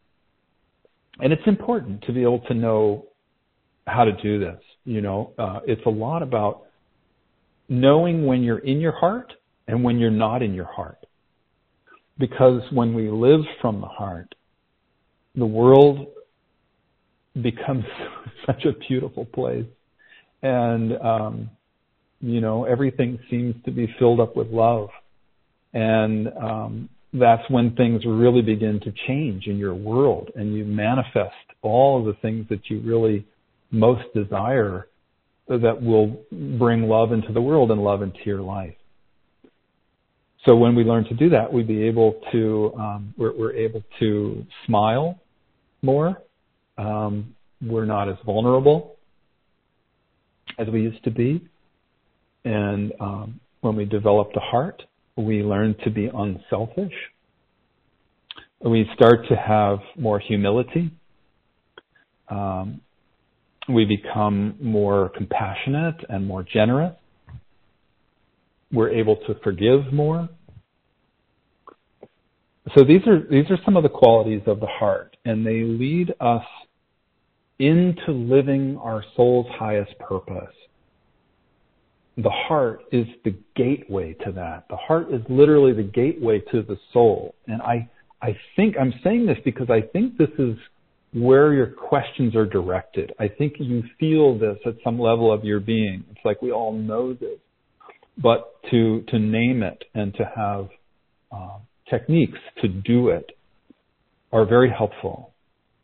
And it's important to be able to know how to do this. You know, uh, it's a lot about knowing when you're in your heart and when you're not in your heart. Because when we live from the heart, the world becomes such a beautiful place. And, um, you know, everything seems to be filled up with love. And um, that's when things really begin to change in your world, and you manifest all of the things that you really most desire that will bring love into the world and love into your life. So when we learn to do that, we'd be able to, um, we're, we're able to smile more. Um, we're not as vulnerable as we used to be. And um, when we develop the heart, we learn to be unselfish. We start to have more humility. Um, we become more compassionate and more generous. We're able to forgive more. So these are these are some of the qualities of the heart, and they lead us into living our soul's highest purpose. The heart is the gateway to that. The heart is literally the gateway to the soul. And I, I think, I'm saying this because I think this is where your questions are directed. I think you feel this at some level of your being. It's like we all know this. But to, to name it and to have uh, techniques to do it are very helpful.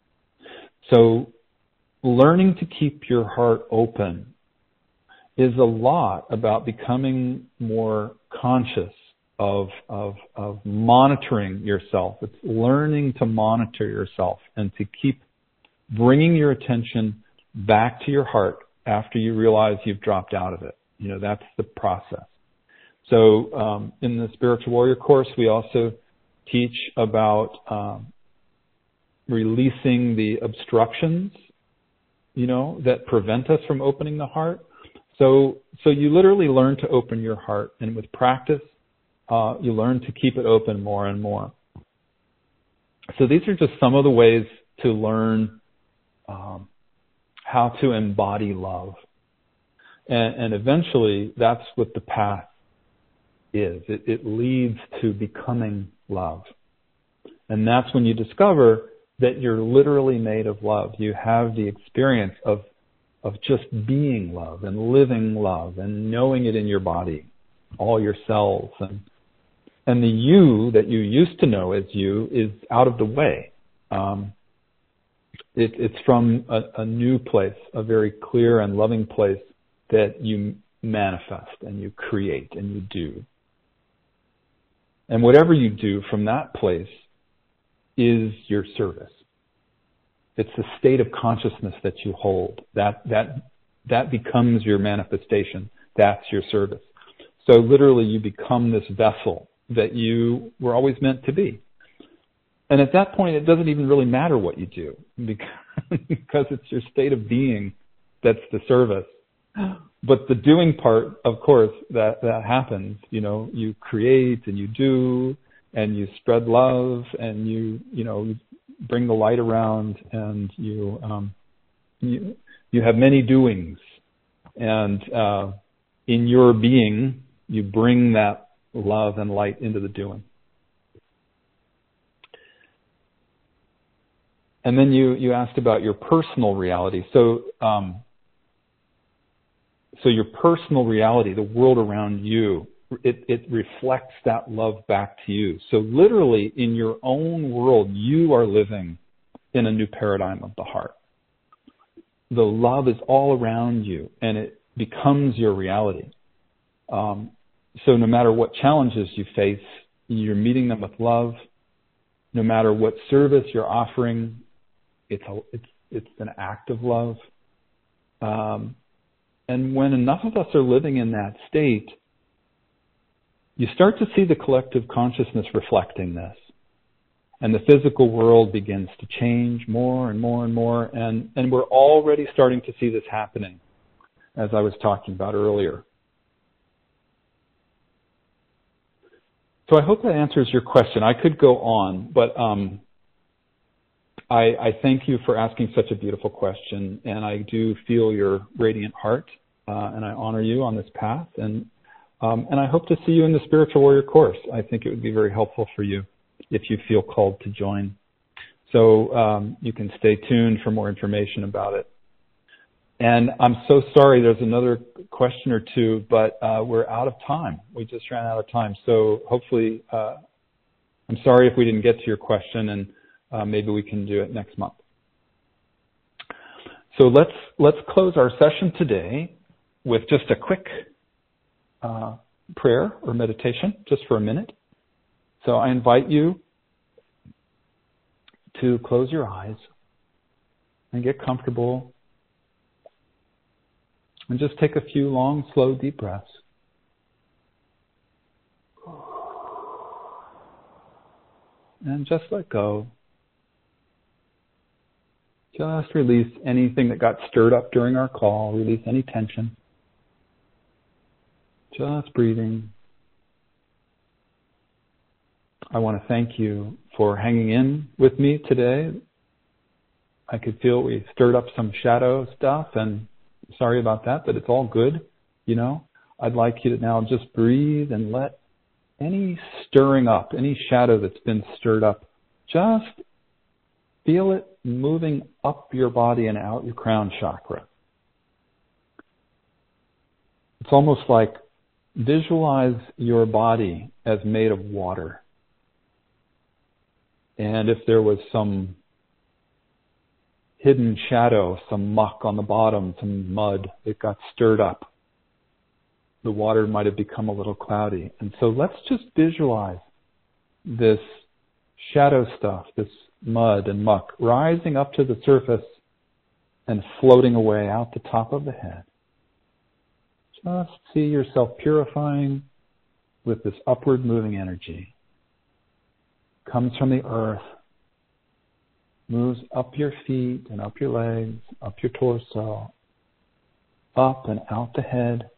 So learning to keep your heart open is a lot about becoming more conscious of, of, of monitoring yourself. It's learning to monitor yourself and to keep bringing your attention back to your heart after you realize you've dropped out of it. You know, that's the process. So um, in the Spiritual Warrior course, we also teach about um, releasing the obstructions, you know, that prevent us from opening the heart. So, so you literally learn to open your heart, and with practice, uh, you learn to keep it open more and more. So these are just some of the ways to learn um, how to embody love, and, and eventually, that's what the path is. It, it leads to becoming love, and that's when you discover that you're literally made of love. You have the experience of of just being love and living love and knowing it in your body, all your cells. And and the you that you used to know as you is out of the way. Um, it, it's from a, a new place, a very clear and loving place that you manifest and you create and you do. And whatever you do from that place is your service. It's the state of consciousness that you hold. That that that becomes your manifestation. That's your service. So literally you become this vessel that you were always meant to be. And at that point, it doesn't even really matter what you do because, because it's your state of being that's the service. But the doing part, of course, that, that happens. You know, you create and you do and you spread love and you, you know, you bring the light around, and you um, you, you have many doings, and uh, in your being, you bring that love and light into the doing. And then you, you asked about your personal reality. So, um, so your personal reality, the world around you, It, it reflects that love back to you. So literally in your own world, you are living in a new paradigm of the heart. The love is all around you and it becomes your reality. Um, so no matter what challenges you face, you're meeting them with love. No matter what service you're offering, it's a, it's it's an act of love. Um, and when enough of us are living in that state, you start to see the collective consciousness reflecting this. And the physical world begins to change more and more and more. And, and we're already starting to see this happening, as I was talking about earlier. So I hope that answers your question. I could go on, but um, I, I thank you for asking such a beautiful question. And I do feel your radiant heart, uh, and I honor you on this path. And Um, and I hope to see you in the Spiritual Warrior course. I think it would be very helpful for you if you feel called to join. So um, you can stay tuned for more information about it. And I'm so sorry, there's another question or two, but uh, we're out of time. We just ran out of time. So hopefully, uh, I'm sorry if we didn't get to your question, and uh, maybe we can do it next month. So let's let's close our session today with just a quick Uh, prayer or meditation just for a minute. So I invite you to close your eyes and get comfortable and just take a few long, slow, deep breaths. And just let go. Just release anything that got stirred up during our call. Release any tension. Just breathing. I want to thank you for hanging in with me today. I could feel we stirred up some shadow stuff, and sorry about that, but it's all good. You know, I'd like you to now just breathe and let any stirring up, any shadow that's been stirred up, just feel it moving up your body and out your crown chakra. It's almost like visualize your body as made of water. And if there was some hidden shadow, some muck on the bottom, some mud that got stirred up, the water might have become a little cloudy. And so let's just visualize this shadow stuff, this mud and muck, rising up to the surface and floating away out the top of the head. Just see yourself purifying with this upward moving energy. Comes from the earth, moves up your feet and up your legs, up your torso, up and out the head.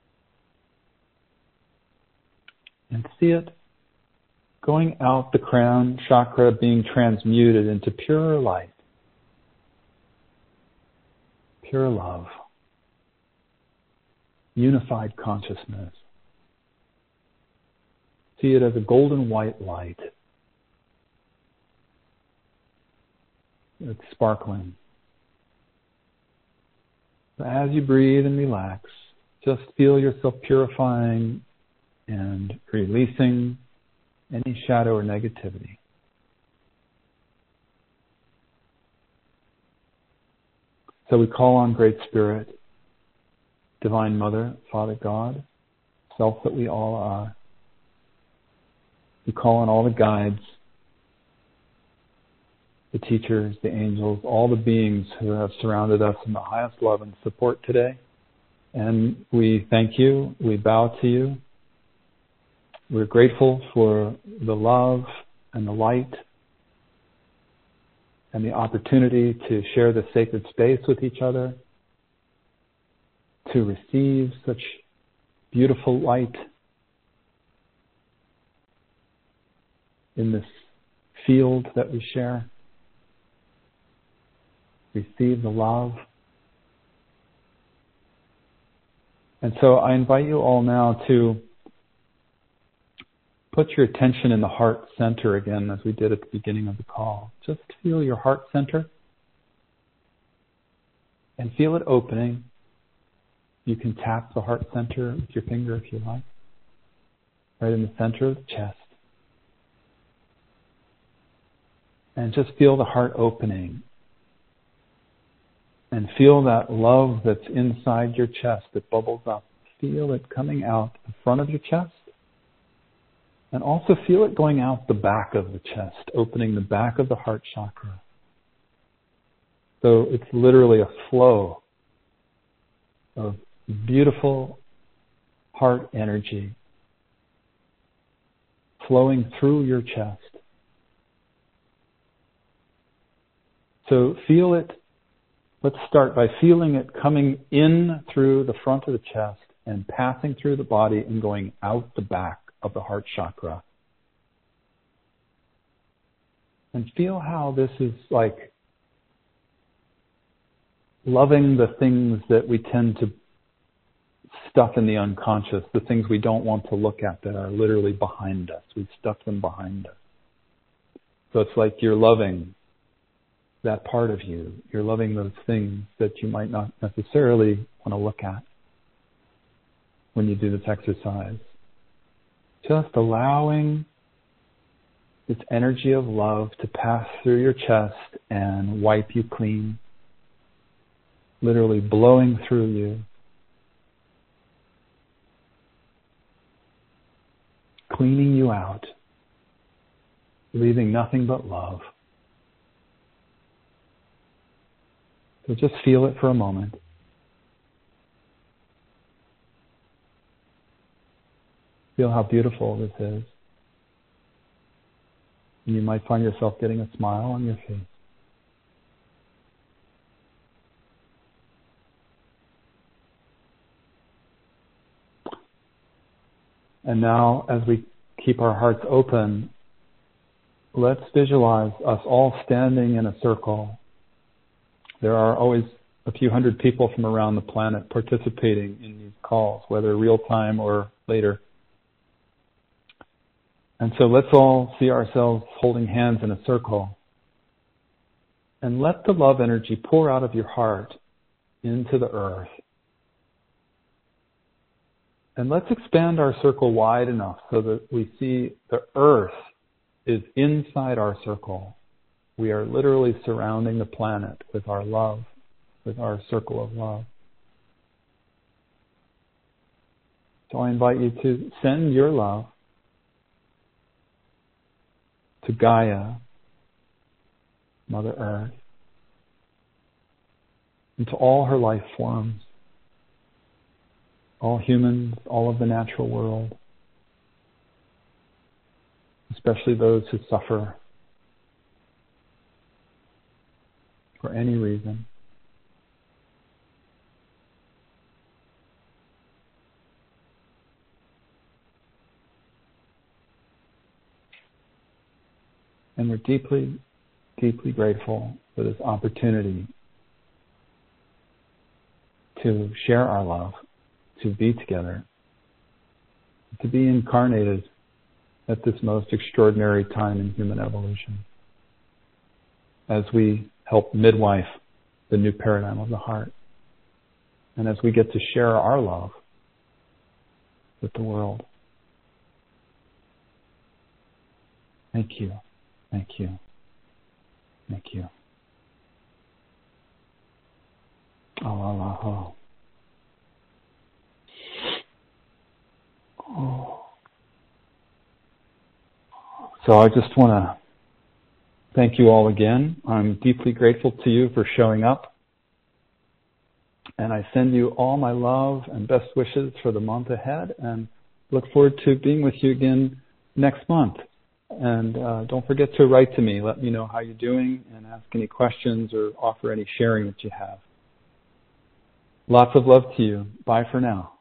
And see it going out the crown chakra, being transmuted into pure light, pure love, unified consciousness. See it as a golden white light. It's sparkling. As you breathe and relax, just feel yourself purifying and releasing any shadow or negativity. So we call on Great Spirit, Divine Mother, Father God, Self that we all are. We call on all the guides, the teachers, the angels, all the beings who have surrounded us in the highest love and support today. And we thank you. We bow to you. We're grateful for the love and the light and the opportunity to share the sacred space with each other, to receive such beautiful light in this field that we share. Receive the love. And so I invite you all now to put your attention in the heart center again, as we did at the beginning of the call. Just feel your heart center and feel it opening. You can tap the heart center with your finger if you like, right in the center of the chest. And just feel the heart opening. And feel that love that's inside your chest that bubbles up. Feel it coming out the front of your chest. And also feel it going out the back of the chest, opening the back of the heart chakra. So it's literally a flow of beautiful heart energy flowing through your chest. So feel it. Let's start by feeling it coming in through the front of the chest and passing through the body and going out the back of the heart chakra. And feel how this is like loving the things that we tend to stuff in the unconscious, the things we don't want to look at that are literally behind us. We stuff them behind us. So it's like you're loving that part of you. You're loving those things that you might not necessarily want to look at when you do this exercise. Just allowing this energy of love to pass through your chest and wipe you clean, literally blowing through you. cleaning you out, leaving nothing but love. So just feel it for a moment. Feel how beautiful this is. You might find yourself getting a smile on your face. And now, as we keep our hearts open, let's visualize us all standing in a circle. There are always a few hundred people from around the planet participating in these calls, whether real time or later. And so let's all see ourselves holding hands in a circle. And let the love energy pour out of your heart into the earth. And let's expand our circle wide enough so that we see the earth is inside our circle. We are literally surrounding the planet with our love, with our circle of love. So I invite you to send your love to Gaia, Mother Earth, and to all her life forms, all humans, all of the natural world, especially those who suffer for any reason. And we're deeply, deeply grateful for this opportunity to share our love, to be together, to be incarnated at this most extraordinary time in human evolution, as we help midwife the new paradigm of the heart, and as we get to share our love with the world. Thank you. Thank you. Thank you. Allah. Oh. So I just want to thank you all again. I'm deeply grateful to you for showing up. And I send you all my love and best wishes for the month ahead, and look forward to being with you again next month. And uh, don't forget to write to me. Let me know how you're doing and ask any questions or offer any sharing that you have. Lots of love to you. Bye for now.